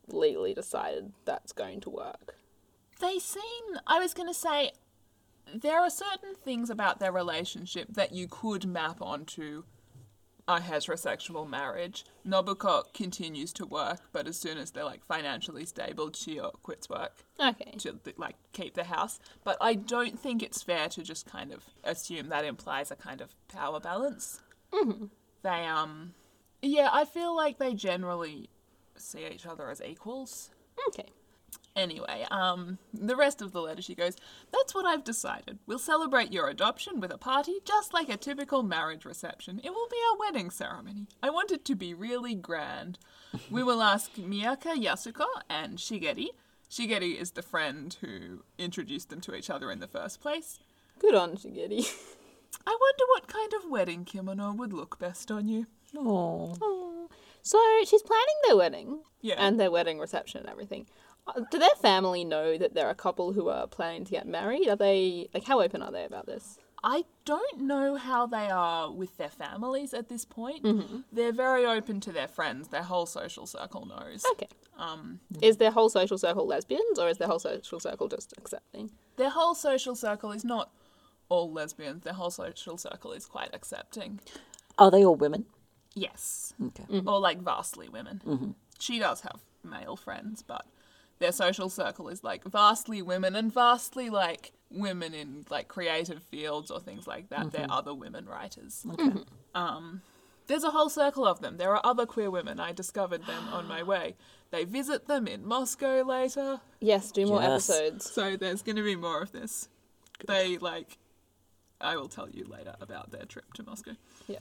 legally decided that's going to work. They seem, I was going to say, there are certain things about their relationship that you could map onto a heterosexual marriage. Nobuko continues to work, but as soon as they're like financially stable, Chiyo quits work Okay. to like keep the house. But I don't think it's fair to just kind of assume that implies a kind of power balance. Mm-hmm. They yeah, I feel like they generally see each other as equals. Okay. Anyway, the rest of the letter she goes, "That's what I've decided. We'll celebrate your adoption with a party just like a typical marriage reception. It will be our wedding ceremony. I want it to be really grand. We will ask Miyaka, Yasuko, and Shigeri. Shigeri is the friend who introduced them to each other in the first place. Good on Shigeri. I wonder what kind of wedding kimono would look best on you." Oh. Oh. So she's planning their wedding. Yeah. And their wedding reception and everything. Do their family know that they're a couple who are planning to get married? Are they, like, how open are they about this? I don't know how they are with their families at this point. Mm-hmm. They're very open to their friends. Their whole social circle knows. Okay. Is their whole social circle lesbians, or is their whole social circle just accepting? Their whole social circle is not all lesbians. Their whole social circle is quite accepting. Are they all women? Yes. Okay. Or like vastly women. She does have male friends, but their social circle is like vastly women and vastly like women in like creative fields or things like that. They're other women writers. Okay. There's a whole circle of them. There are other queer women. I discovered them on my way. They visit them in Moscow later. Yes, do more Yes. episodes. So there's going to be more of this. They like, I will tell you later about their trip to Moscow. Yeah.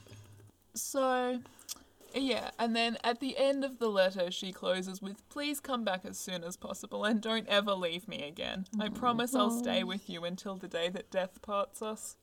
So, yeah, and then at the end of the letter, she closes with, "Please come back as soon as possible and don't ever leave me again. I promise I'll stay with you until the day that death parts us."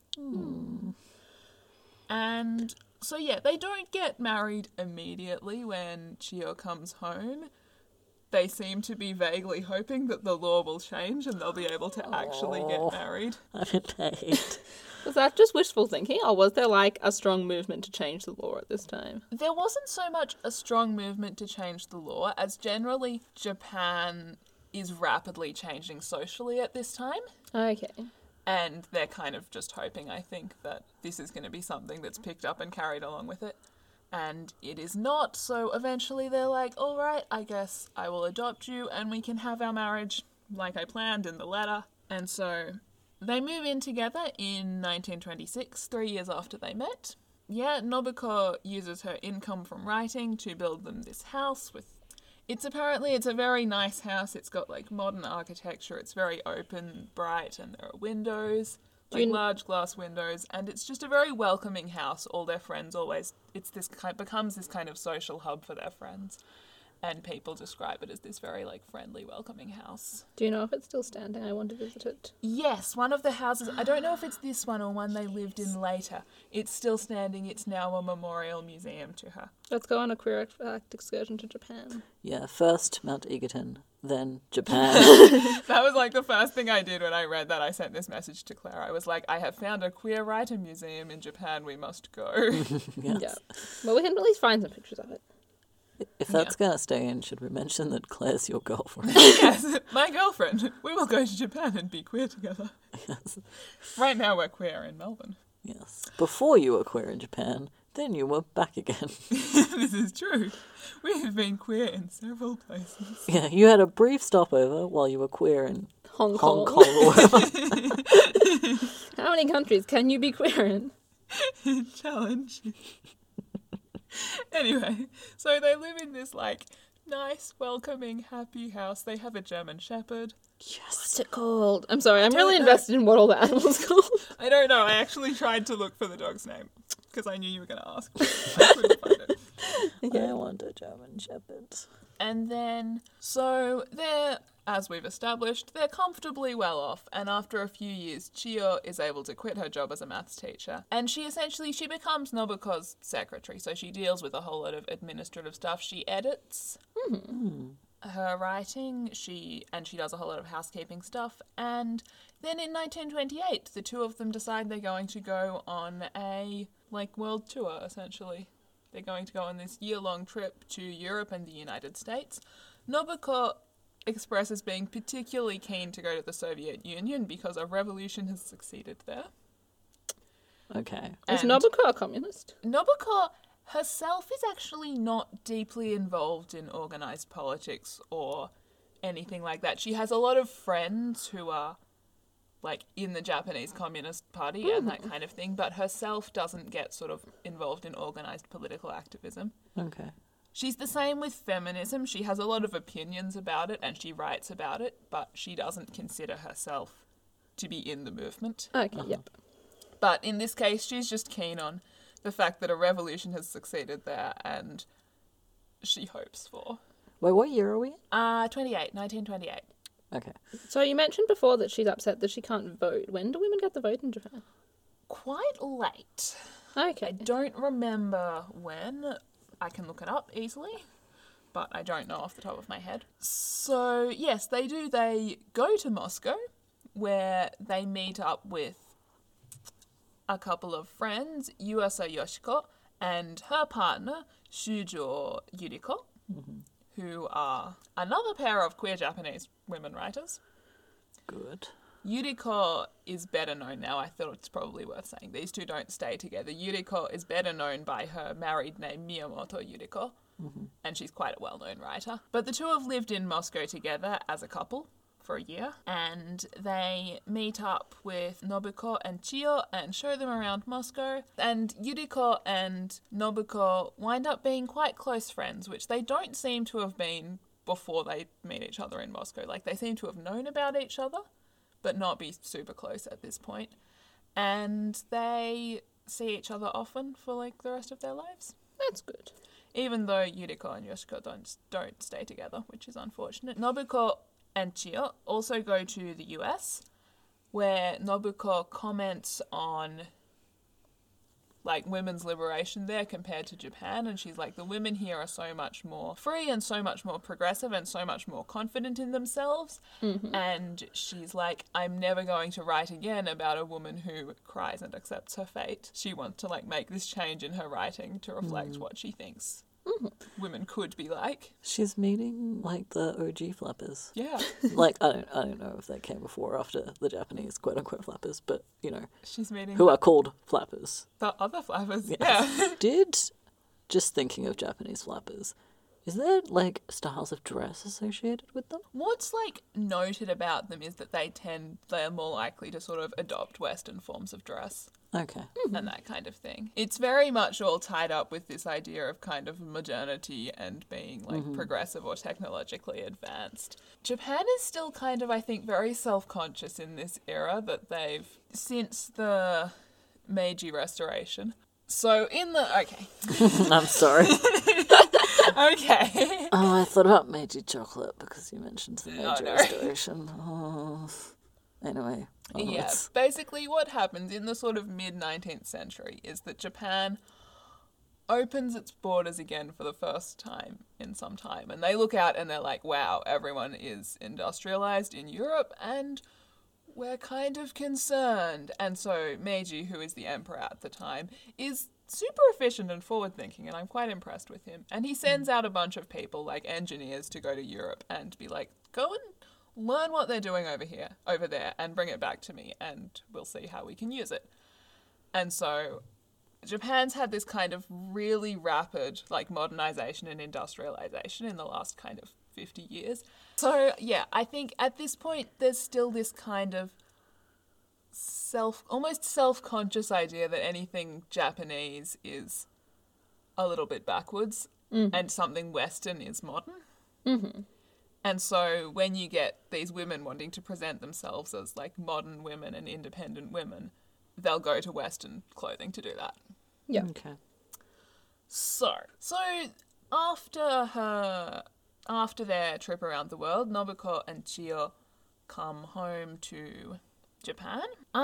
And so, yeah, they don't get married immediately when Chiyo comes home. They seem to be vaguely hoping that the law will change and they'll be able to actually get married. I'm in pain. Was that just wishful thinking, or was there, like, a strong movement to change the law at this time? There wasn't so much a strong movement to change the law, as generally Japan is rapidly changing socially at this time. Okay. And they're kind of just hoping, I think, that this is going to be something that's picked up and carried along with it. And it is not, so eventually they're like, "All right, I guess I will adopt you and we can have our marriage like I planned in the letter." And so they move in together in 1926, 3 years after they met. Yeah, Nobuko uses her income from writing to build them this house with... It's a very nice house. It's got, like, modern architecture. It's very open, bright, and there are windows, like large glass windows, and it's just a very welcoming house. All their friends always... becomes this kind of social hub for their friends. And people describe it as this very, like, friendly, welcoming house. Do you know if it's still standing? I want to visit it. Yes, one of the houses, I don't know if it's this one or one they lived in later. It's still standing. It's now a memorial museum to her. Let's go on a queer excursion to Japan. Yeah, first Mount Egerton, then Japan. That was like the first thing I did when I read that. I sent this message to Claire. I was like, "I have found a queer writer museum in Japan. We must go." Yes. Yeah. Well, we can at least find some pictures of it. If that's going to stay in, should we mention that Claire's your girlfriend? Yes, my girlfriend. We will go to Japan and be queer together. Yes. Right now we're queer in Melbourne. Yes. Before you were queer in Japan, then you were back again. This is true. We have been queer in several places. Yeah, you had a brief stopover while you were queer in Hong Hong Kong. Kong or whatever. How many countries can you be queer in? Challenge. Anyway, so they live in this, like, nice, welcoming, happy house. They have a German Shepherd. What's it called? I'm sorry, I'm really know. invested in what all the animals called. I don't know. I actually tried to look for the dog's name because I knew you were going to ask. I couldn't find it. I want a German Shepherd. And then, so they're, as we've established, they're comfortably well off. And after a few years, Chiyo is able to quit her job as a maths teacher. And she becomes Nobuko's secretary. So she deals with a whole lot of administrative stuff. She edits her writing. She does a whole lot of housekeeping stuff. And then in 1928, the two of them decide they're going to go on a, like, world tour, essentially. They're going to go on this year-long trip to Europe and the United States. Nobuko expresses being particularly keen to go to the Soviet Union because a revolution has succeeded there. Okay. Is And Nobuko a communist? Nobuko herself is actually not deeply involved in organised politics or anything like that. She has a lot of friends who are like in the Japanese Communist Party and that kind of thing, but herself doesn't get sort of involved in organised political activism. Okay. She's the same with feminism. She has a lot of opinions about it and she writes about it, but she doesn't consider herself to be in the movement. Okay, yep. But in this case, she's just keen on the fact that a revolution has succeeded there and she hopes for. Wait, what year are we in? 1928. Okay. So you mentioned before that she's upset that she can't vote. When do women get the vote in Japan? Quite late. Okay. I don't remember when. I can look it up easily, but I don't know off the top of my head. So, yes, they do. They go to Moscow, where they meet up with a couple of friends, Yuasa Yoshiko and her partner, Shujo Yuriko, who are another pair of queer Japanese women writers. Good. Yuriko is better known now. I thought it's probably worth saying. These two don't stay together. Yuriko is better known by her married name, Miyamoto Yuriko, and she's quite a well-known writer. But the two have lived in Moscow together as a couple for a year, and they meet up with Nobuko and Chiyo and show them around Moscow. And Yuriko and Nobuko wind up being quite close friends, which they don't seem to have been before they meet each other in Moscow. Like, they seem to have known about each other, but not be super close at this point. And they see each other often for, like, the rest of their lives. That's good. Even though Yuriko and Yoshiko don't stay together, which is unfortunate. Nobuko and Chiyo also go to the US, where Nobuko comments on, like, women's liberation there compared to Japan, and she's like, the women here are so much more free and so much more progressive and so much more confident in themselves. And she's like, I'm never going to write again about a woman who cries and accepts her fate. She wants to, like, make this change in her writing to reflect what she thinks women could be like. She's meeting like the OG flappers. Yeah. Like I don't know if they came before or after the Japanese quote unquote flappers, but you know, She's meeting who are called flappers. the other flappers. Yeah. Just thinking of Japanese flappers, is there like styles of dress associated with them? What's, like, noted about them is that they're more likely to sort of adopt Western forms of dress. Okay. And that kind of thing. It's very much all tied up with this idea of kind of modernity and being, like, progressive or technologically advanced. Japan is still kind of, I think, very self-conscious in this era that they've, since the Meiji Restoration. So okay. I'm sorry. Okay. Oh, I thought about Meiji chocolate because you mentioned the Meiji no. Restoration. Oh. Anyway. Yeah, basically what happens in the sort of mid-19th century is that Japan opens its borders again for the first time in some time. And they look out and they're like, wow, everyone is industrialized in Europe and we're kind of concerned. And so Meiji, who is the emperor at the time, is super efficient and forward-thinking, and I'm quite impressed with him. And he sends out a bunch of people, like engineers, to go to Europe and be like, go and learn what they're doing over there, and bring it back to me, and we'll see how we can use it. And so Japan's had this kind of really rapid, like, modernization and industrialization in the last kind of 50 years. So, yeah, I think at this point there's still this kind of almost self-conscious idea that anything Japanese is a little bit backwards and something Western is modern. And so when you get these women wanting to present themselves as, like, modern women and independent women, they'll go to Western clothing to do that. Yeah. Okay. So after their trip around the world, Nobuko and Chiyo come home to Japan.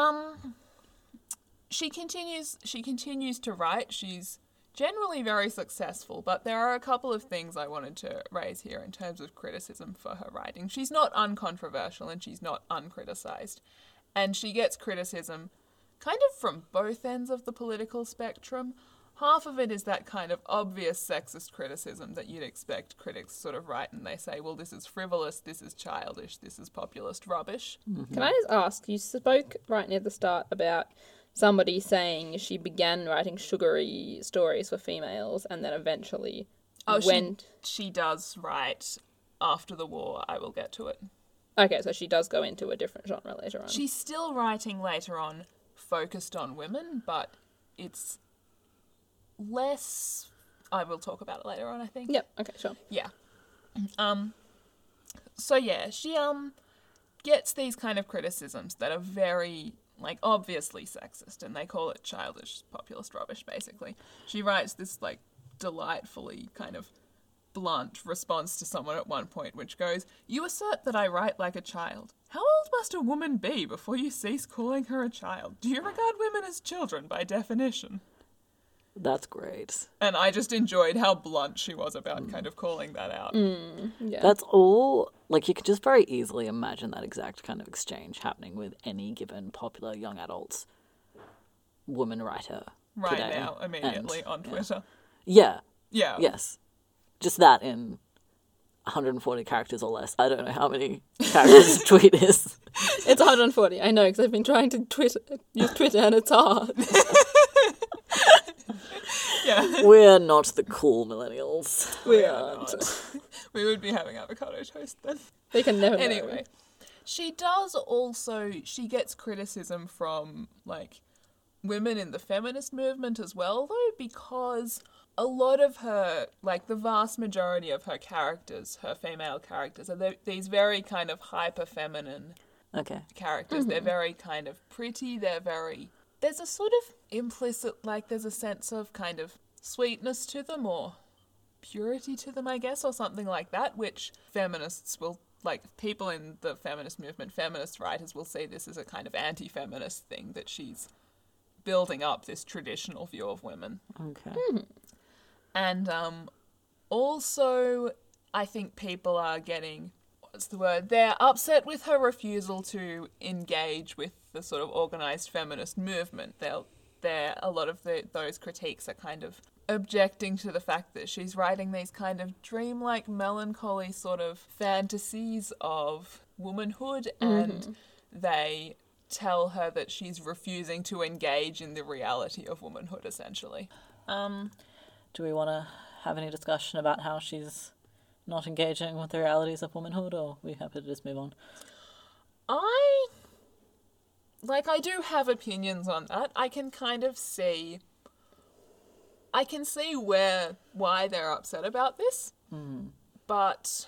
She continues to write. She's generally very successful, but there are a couple of things I wanted to raise here in terms of criticism for her writing. She's not uncontroversial and she's not uncriticised. And she gets criticism kind of from both ends of the political spectrum. half of it is that kind of obvious sexist criticism that you'd expect critics sort of write, and they say, well, this is frivolous, this is childish, this is populist rubbish. Can I just ask, you spoke right near the start about somebody saying she began writing sugary stories for females and then eventually went... She does write after the war. I will get to it. Okay, so she does go into a different genre later on. She's still writing later on focused on women, but it's less... I will talk about it later on, I think. Yep, okay, sure. Yeah. So yeah, she gets these kind of criticisms that are very, like, obviously sexist, and they call it childish populist rubbish, basically. She writes this, like, delightfully kind of blunt response to someone at one point, which goes, "You assert that I write like a child. How old must a woman be before you cease calling her a child? Do you regard women as children by definition?" That's great. And I just enjoyed how blunt she was about kind of calling that out. Yeah. That's all, like, you could just very easily imagine that exact kind of exchange happening with any given popular young adult woman writer Right today. now, immediately on Twitter. Yeah. Yeah. Yes. Just that in 140 characters or less. I don't know how many characters a tweet is. It's 140, I know, because I've been trying to use Twitter and it's hard. Yeah. We're not the cool millennials. We aren't. We would be having avocado toast then. They can never know. Anyway, she gets criticism from, like, women in the feminist movement as well, though, because a lot of her, like, the vast majority of her characters, her female characters, are these very kind of hyper-feminine Okay. characters. They're very kind of pretty, there's a sort of implicit, like, there's a sense of kind of sweetness to them, or purity to them, I guess, or something like that, which feminists will, like, people in the feminist movement, feminist writers will see this as a kind of anti-feminist thing, that she's building up this traditional view of women. Okay. And also, I think people are getting, they're upset with her refusal to engage with the sort of organised feminist movement. A lot of those critiques are kind of objecting to the fact that she's writing these kind of dreamlike, melancholy sort of fantasies of womanhood, and they tell her that she's refusing to engage in the reality of womanhood, essentially. Do we want to have any discussion about how she's not engaging with the realities of womanhood, or are we happy to just move on? I do have opinions on that. I can kind of see... I can see why they're upset about this, but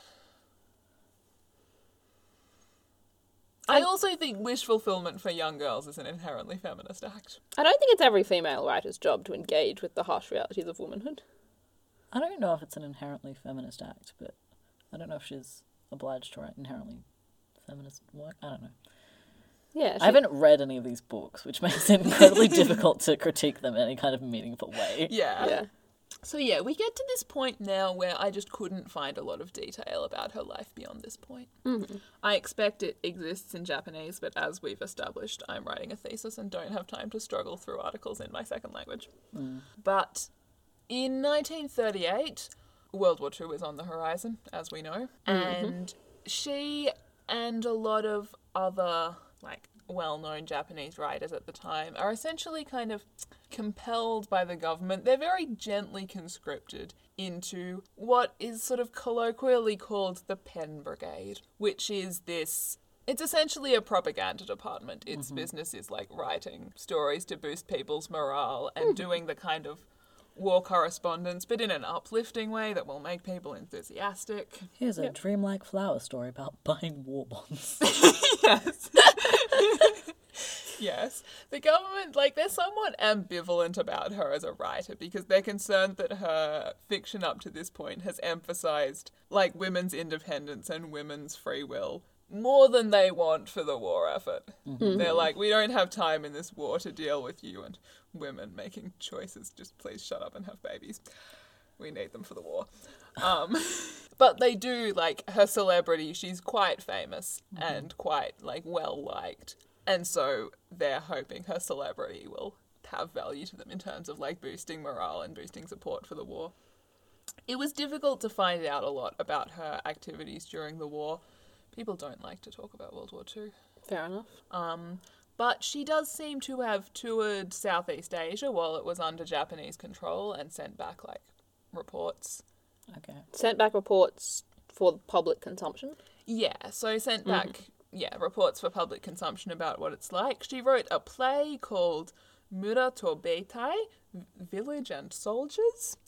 I also think wish fulfillment for young girls is an inherently feminist act. I don't think it's every female writer's job to engage with the harsh realities of womanhood. I don't know if it's an inherently feminist act, but I don't know if she's obliged to write inherently feminist work. I don't know. Yeah, I haven't read any of these books, which makes it incredibly difficult to critique them in any kind of meaningful way. Yeah. So yeah, we get to this point now where I just couldn't find a lot of detail about her life beyond this point. I expect it exists in Japanese, but as we've established, I'm writing a thesis and don't have time to struggle through articles in my second language. But in 1938, World War II is on the horizon, as we know, and she and a lot of other, like, well-known Japanese writers at the time are essentially kind of compelled by the government. They're very gently conscripted into what is sort of colloquially called the Pen Brigade, which is this... It's essentially a propaganda department. Its business is, like, writing stories to boost people's morale and doing the kind of war correspondence, but in an uplifting way that will make people enthusiastic. Here's a dreamlike flower story about buying war bonds. Yes. Yes. The government, like, they're somewhat ambivalent about her as a writer because they're concerned that her fiction up to this point has emphasised, like, women's independence and women's free will more than they want for the war effort. They're like, we don't have time in this war to deal with you and women making choices. Just please shut up and have babies. We need them for the war. But they do, like, her celebrity, she's quite famous and quite, like, well-liked. And so they're hoping her celebrity will have value to them in terms of like boosting morale and boosting support for the war. It was difficult to find out a lot about her activities during the war. People don't like to talk about World War II. Fair enough. But she does seem to have toured Southeast Asia while it was under Japanese control and sent back, like, reports. Okay. Sent back reports for public consumption. Yeah, so sent back, reports for public consumption about what it's like. She wrote a play called Mura to Beitai, Village and Soldiers,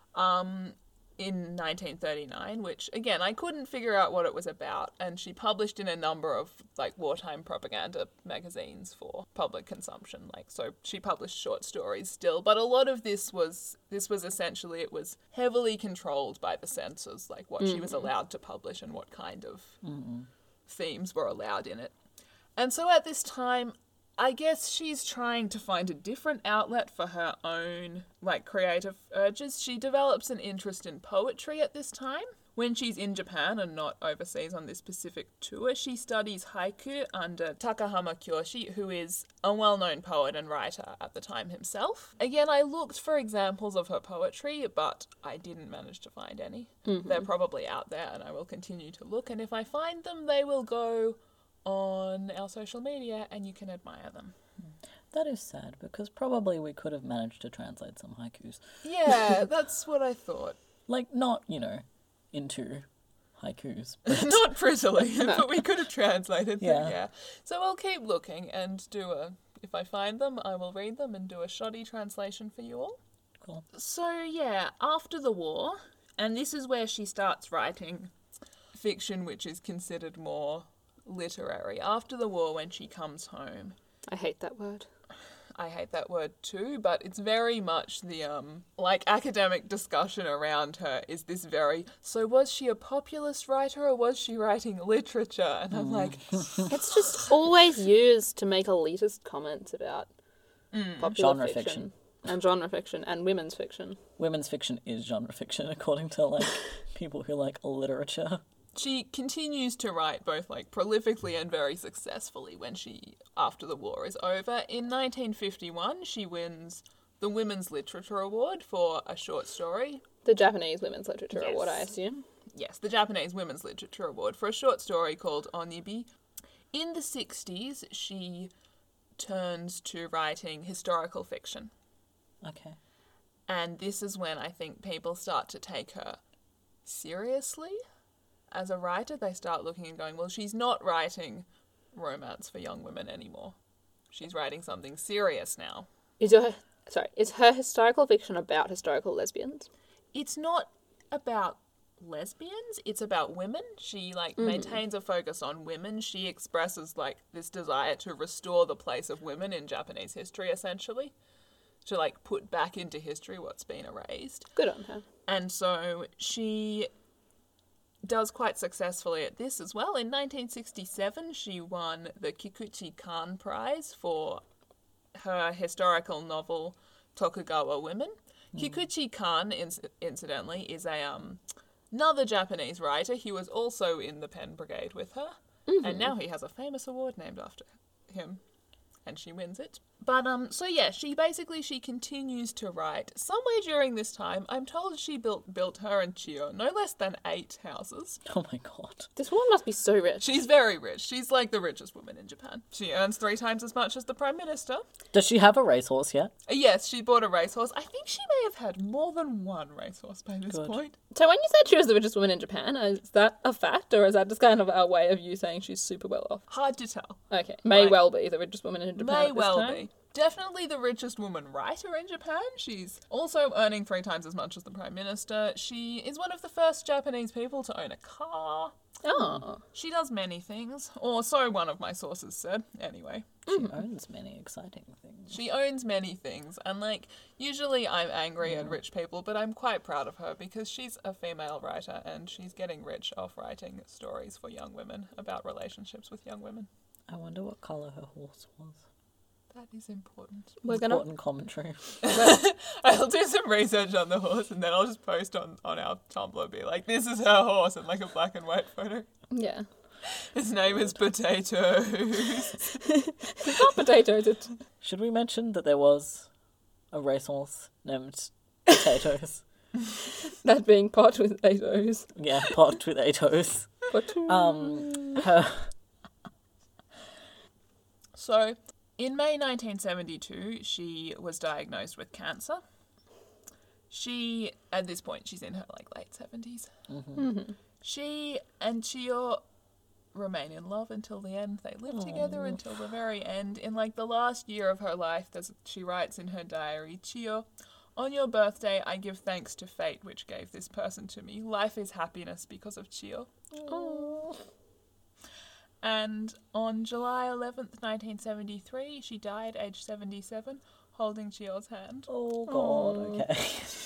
in 1939, which, again, I couldn't figure out what it was about, and she published in a number of, like, wartime propaganda magazines for public consumption, like, so she published short stories still, but a lot of this was essentially, it was heavily controlled by the censors, like, what she was allowed to publish and what kind of themes were allowed in it. And so at this time, I guess she's trying to find a different outlet for her own, like, creative urges. She develops an interest in poetry at this time. When she's in Japan and not overseas on this specific tour, she studies haiku under Takahama Kyoshi, who is a well-known poet and writer at the time himself. Again, I looked for examples of her poetry, but I didn't manage to find any. They're probably out there, and I will continue to look, and if I find them, they will go on our social media and you can admire them. That is sad, because probably we could have managed to translate some haikus. Yeah, that's what I thought. Like, not, into haikus. Not prettily, but we could have translated them, Yeah. yeah. So I'll keep looking and if I find them, I will read them and do a shoddy translation for you all. Cool. So yeah, after the war, and this is where she starts writing fiction which is considered more literary. After the war, when she comes home, I hate that word. I hate that word too, but it's very much the academic discussion around her is this very, so was she a populist writer or was she writing literature? And I'm like, It's just always used to make elitist comments about popular Genre fiction. fiction. And genre fiction and women's fiction. Women's fiction is genre fiction, according to, like, people who like literature. she continues to write both like prolifically and very successfully after the war is over. In 1951, she wins the Women's Literature Award for a short story. The Japanese Women's Literature Yes. Award, I assume. Yes, the Japanese Women's Literature Award for a short story called Onibi. In the 60s, she turns to writing historical fiction. Okay. And this is when I think people start to take her seriously as a writer. They start looking and going, well, she's not writing romance for young women anymore. She's writing something serious now. Is her historical fiction about historical lesbians? It's not about lesbians, it's about women. She maintains a focus on women. She expresses this desire to restore the place of women in Japanese history, essentially, to put back into history what's been erased. Good on her. And so she does quite successfully at this as well. In 1967, she won the Kikuchi Kan Prize for her historical novel Tokugawa Women. Kikuchi Kan, incidentally, is another Japanese writer. He was also in the Pen Brigade with her, and now he has a famous award named after him, and she wins it. But, so yeah, she continues to write. Somewhere during this time, I'm told she built her and Chio no less than 8 houses. Oh my god. This woman must be so rich. She's very rich. She's the richest woman in Japan. She earns 3 times as much as the Prime Minister. Does she have a racehorse yet? Yes, she bought a racehorse. I think she may have had more than one racehorse by this point. So when you said she was the richest woman in Japan, is that a fact, or is that just kind of a way of you saying she's super well off? Hard to tell. Okay, may well be the richest woman in Japan May at this well time. be. Definitely the richest woman writer in Japan. She's also earning 3 times as much as the Prime Minister. She is one of the first Japanese people to own a car. Oh. She does many things, or so one of my sources said. Anyway. She owns many exciting things. She owns many things, and usually I'm angry at rich people, but I'm quite proud of her because she's a female writer and she's getting rich off writing stories for young women about relationships with young women. I wonder what colour her horse was. That is important. Important commentary. I'll do some research on the horse and then I'll just post on our Tumblr, be like, this is her horse, and a black and white photo. Yeah. His name is Potatoes. It's not potatoes, it's... Should we mention that there was a racehorse named Potatoes. That being pot with 8 O's. Yeah, pot with 8 O's. Her... So, in May 1972, she was diagnosed with cancer. She, at this point, she's in her late 70s. She and Chiyo remain in love until the end. They live together until the very end. In the last year of her life, she writes in her diary, Chiyo, on your birthday, I give thanks to fate which gave this person to me. Life is happiness because of Chiyo. Oh. And on July 11th, 1973, she died aged 77, holding Chiyo's hand. Oh, God, okay.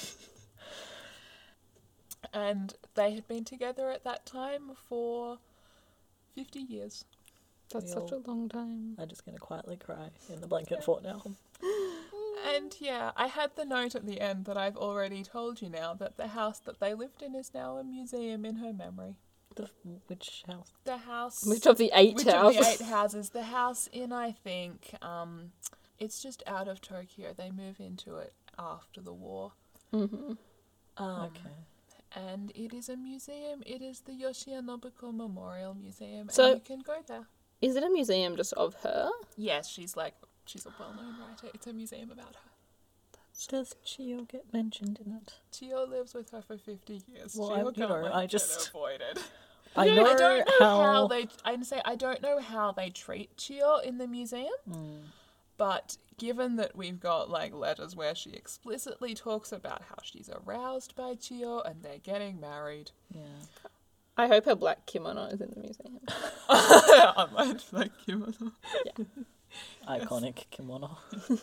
And they had been together at that time for 50 years. That's such a long time. I'm just going to quietly cry in the blanket fort now. And yeah, I had the note at the end that I've already told you now, that the house that they lived in is now a museum in her memory. Which house? The house... Which of the 8 Which houses? of the 8 houses? The house in, I think, it's just out of Tokyo. They move into it after the war. Mm-hmm. Okay. And it is a museum. It is the Yoshia Nobuko Memorial Museum. So- and you can go there. Is it a museum just of her? Yes, she's a well-known writer. It's a museum about her. Does Chiyo get mentioned in it? Chiyo lives with her for 50 years. Well, Chiyo can't I get avoided. I I know don't know how... how they. I don't know how they treat Chiyo in the museum, but given that we've got letters where she explicitly talks about how she's aroused by Chiyo and they're getting married. Yeah. I hope her black kimono is in the museum. I might like kimono. Iconic kimono.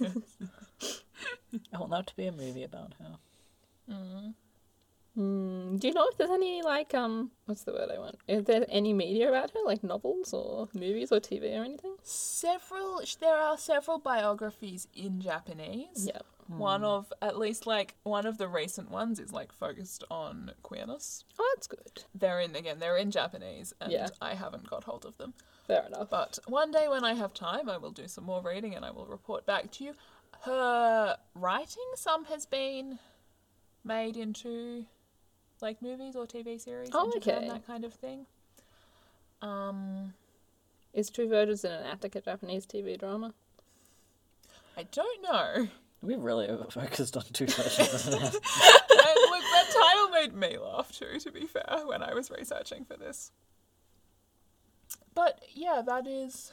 I want that to be a movie about her. Do you know if there's any what's the word I want? Is there any media about her, like novels or movies or TV or anything? There are several biographies in Japanese. Yeah. One of the recent ones is focused on queerness. Oh, that's good. They're in Japanese, and Yeah. I haven't got hold of them. Fair enough. But one day when I have time, I will do some more reading and I will report back to you. Her writing, some has been made into movies or TV series Oh, in Japan, okay. that kind of thing. Is True Virgins in an Attica Japanese TV drama? I don't know. We really over-focused on 2 versions of that. And look, that title made me laugh too, to be fair, when I was researching for this. But yeah, that is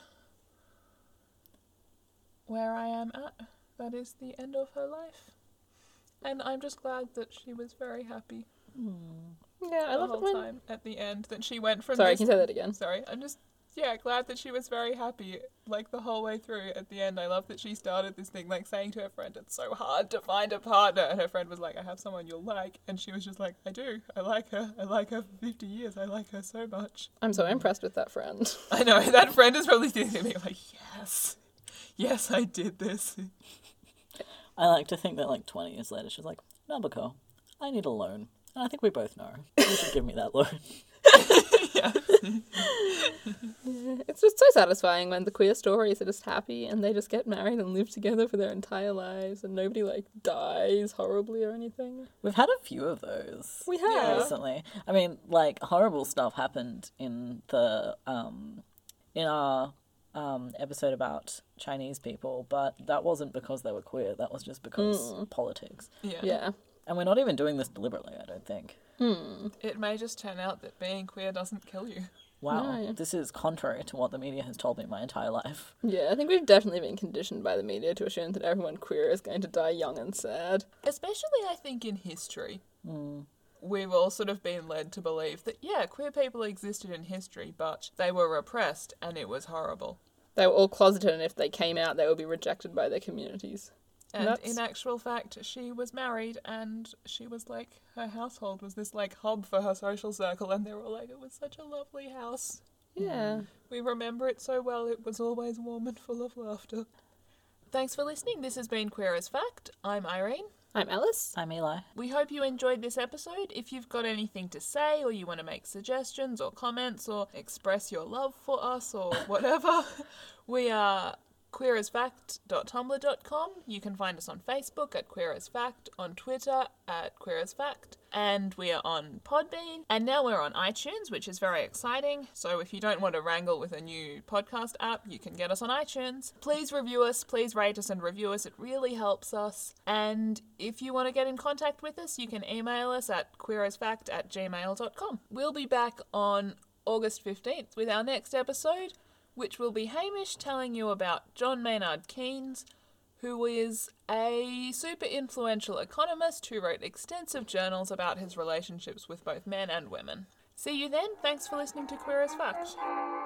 where I am at. That is the end of her life. And I'm just glad that she was very happy Yeah, I the love it whole when... time at the end. That she went from Sorry, this... can you say that again? Sorry, I'm just... Yeah, glad that she was very happy, the whole way through at the end. I love that she started this thing, saying to her friend, it's so hard to find a partner. And her friend was like, I have someone you'll like. And she was just like, I do. I like her. I like her for 50 years. I like her so much. I'm so impressed with that friend. I know, that friend is probably sitting there like, yes. Yes, I did this. I like to think that 20 years later she's like, Nabucco, I need a loan. And I think we both know. You should give me that loan. Yeah. It's just so satisfying when the queer stories are just happy and they just get married and live together for their entire lives and nobody dies horribly or anything. We've had a few of those. We have. Recently. I mean, horrible stuff happened in the in our episode about Chinese people, but that wasn't because they were queer. That was just because politics. Yeah. Yeah. And we're not even doing this deliberately, I don't think. It may just turn out that being queer doesn't kill you. Wow, No. this is contrary to what the media has told me my entire life. Yeah, I think we've definitely been conditioned by the media to assume that everyone queer is going to die young and sad. Especially, I think, in history. We've all sort of been led to believe that, yeah, queer people existed in history, but they were repressed and it was horrible. They were all closeted and if they came out, they would be rejected by their communities. And That's- in actual fact, she was married and she was her household was this hub for her social circle, and they were all it was such a lovely house. Yeah. We remember it so well, it was always warm and full of laughter. Thanks for listening. This has been Queer as Fact. I'm Irene. I'm Alice. I'm Eli. We hope you enjoyed this episode. If you've got anything to say, or you want to make suggestions or comments or express your love for us or whatever, we are queerasfact.tumblr.com. You can find us on Facebook at Queer as Fact, on Twitter at Queer as Fact, and we are on Podbean. And now we're on iTunes, which is very exciting. So if you don't want to wrangle with a new podcast app, you can get us on iTunes. Please review us, please rate us and review us. It really helps us. And if you want to get in contact with us, you can email us at queerasfact@gmail.com. We'll be back on August 15th with our next episode, which will be Hamish telling you about John Maynard Keynes, who is a super influential economist who wrote extensive journals about his relationships with both men and women. See you then. Thanks for listening to Queer as Fact.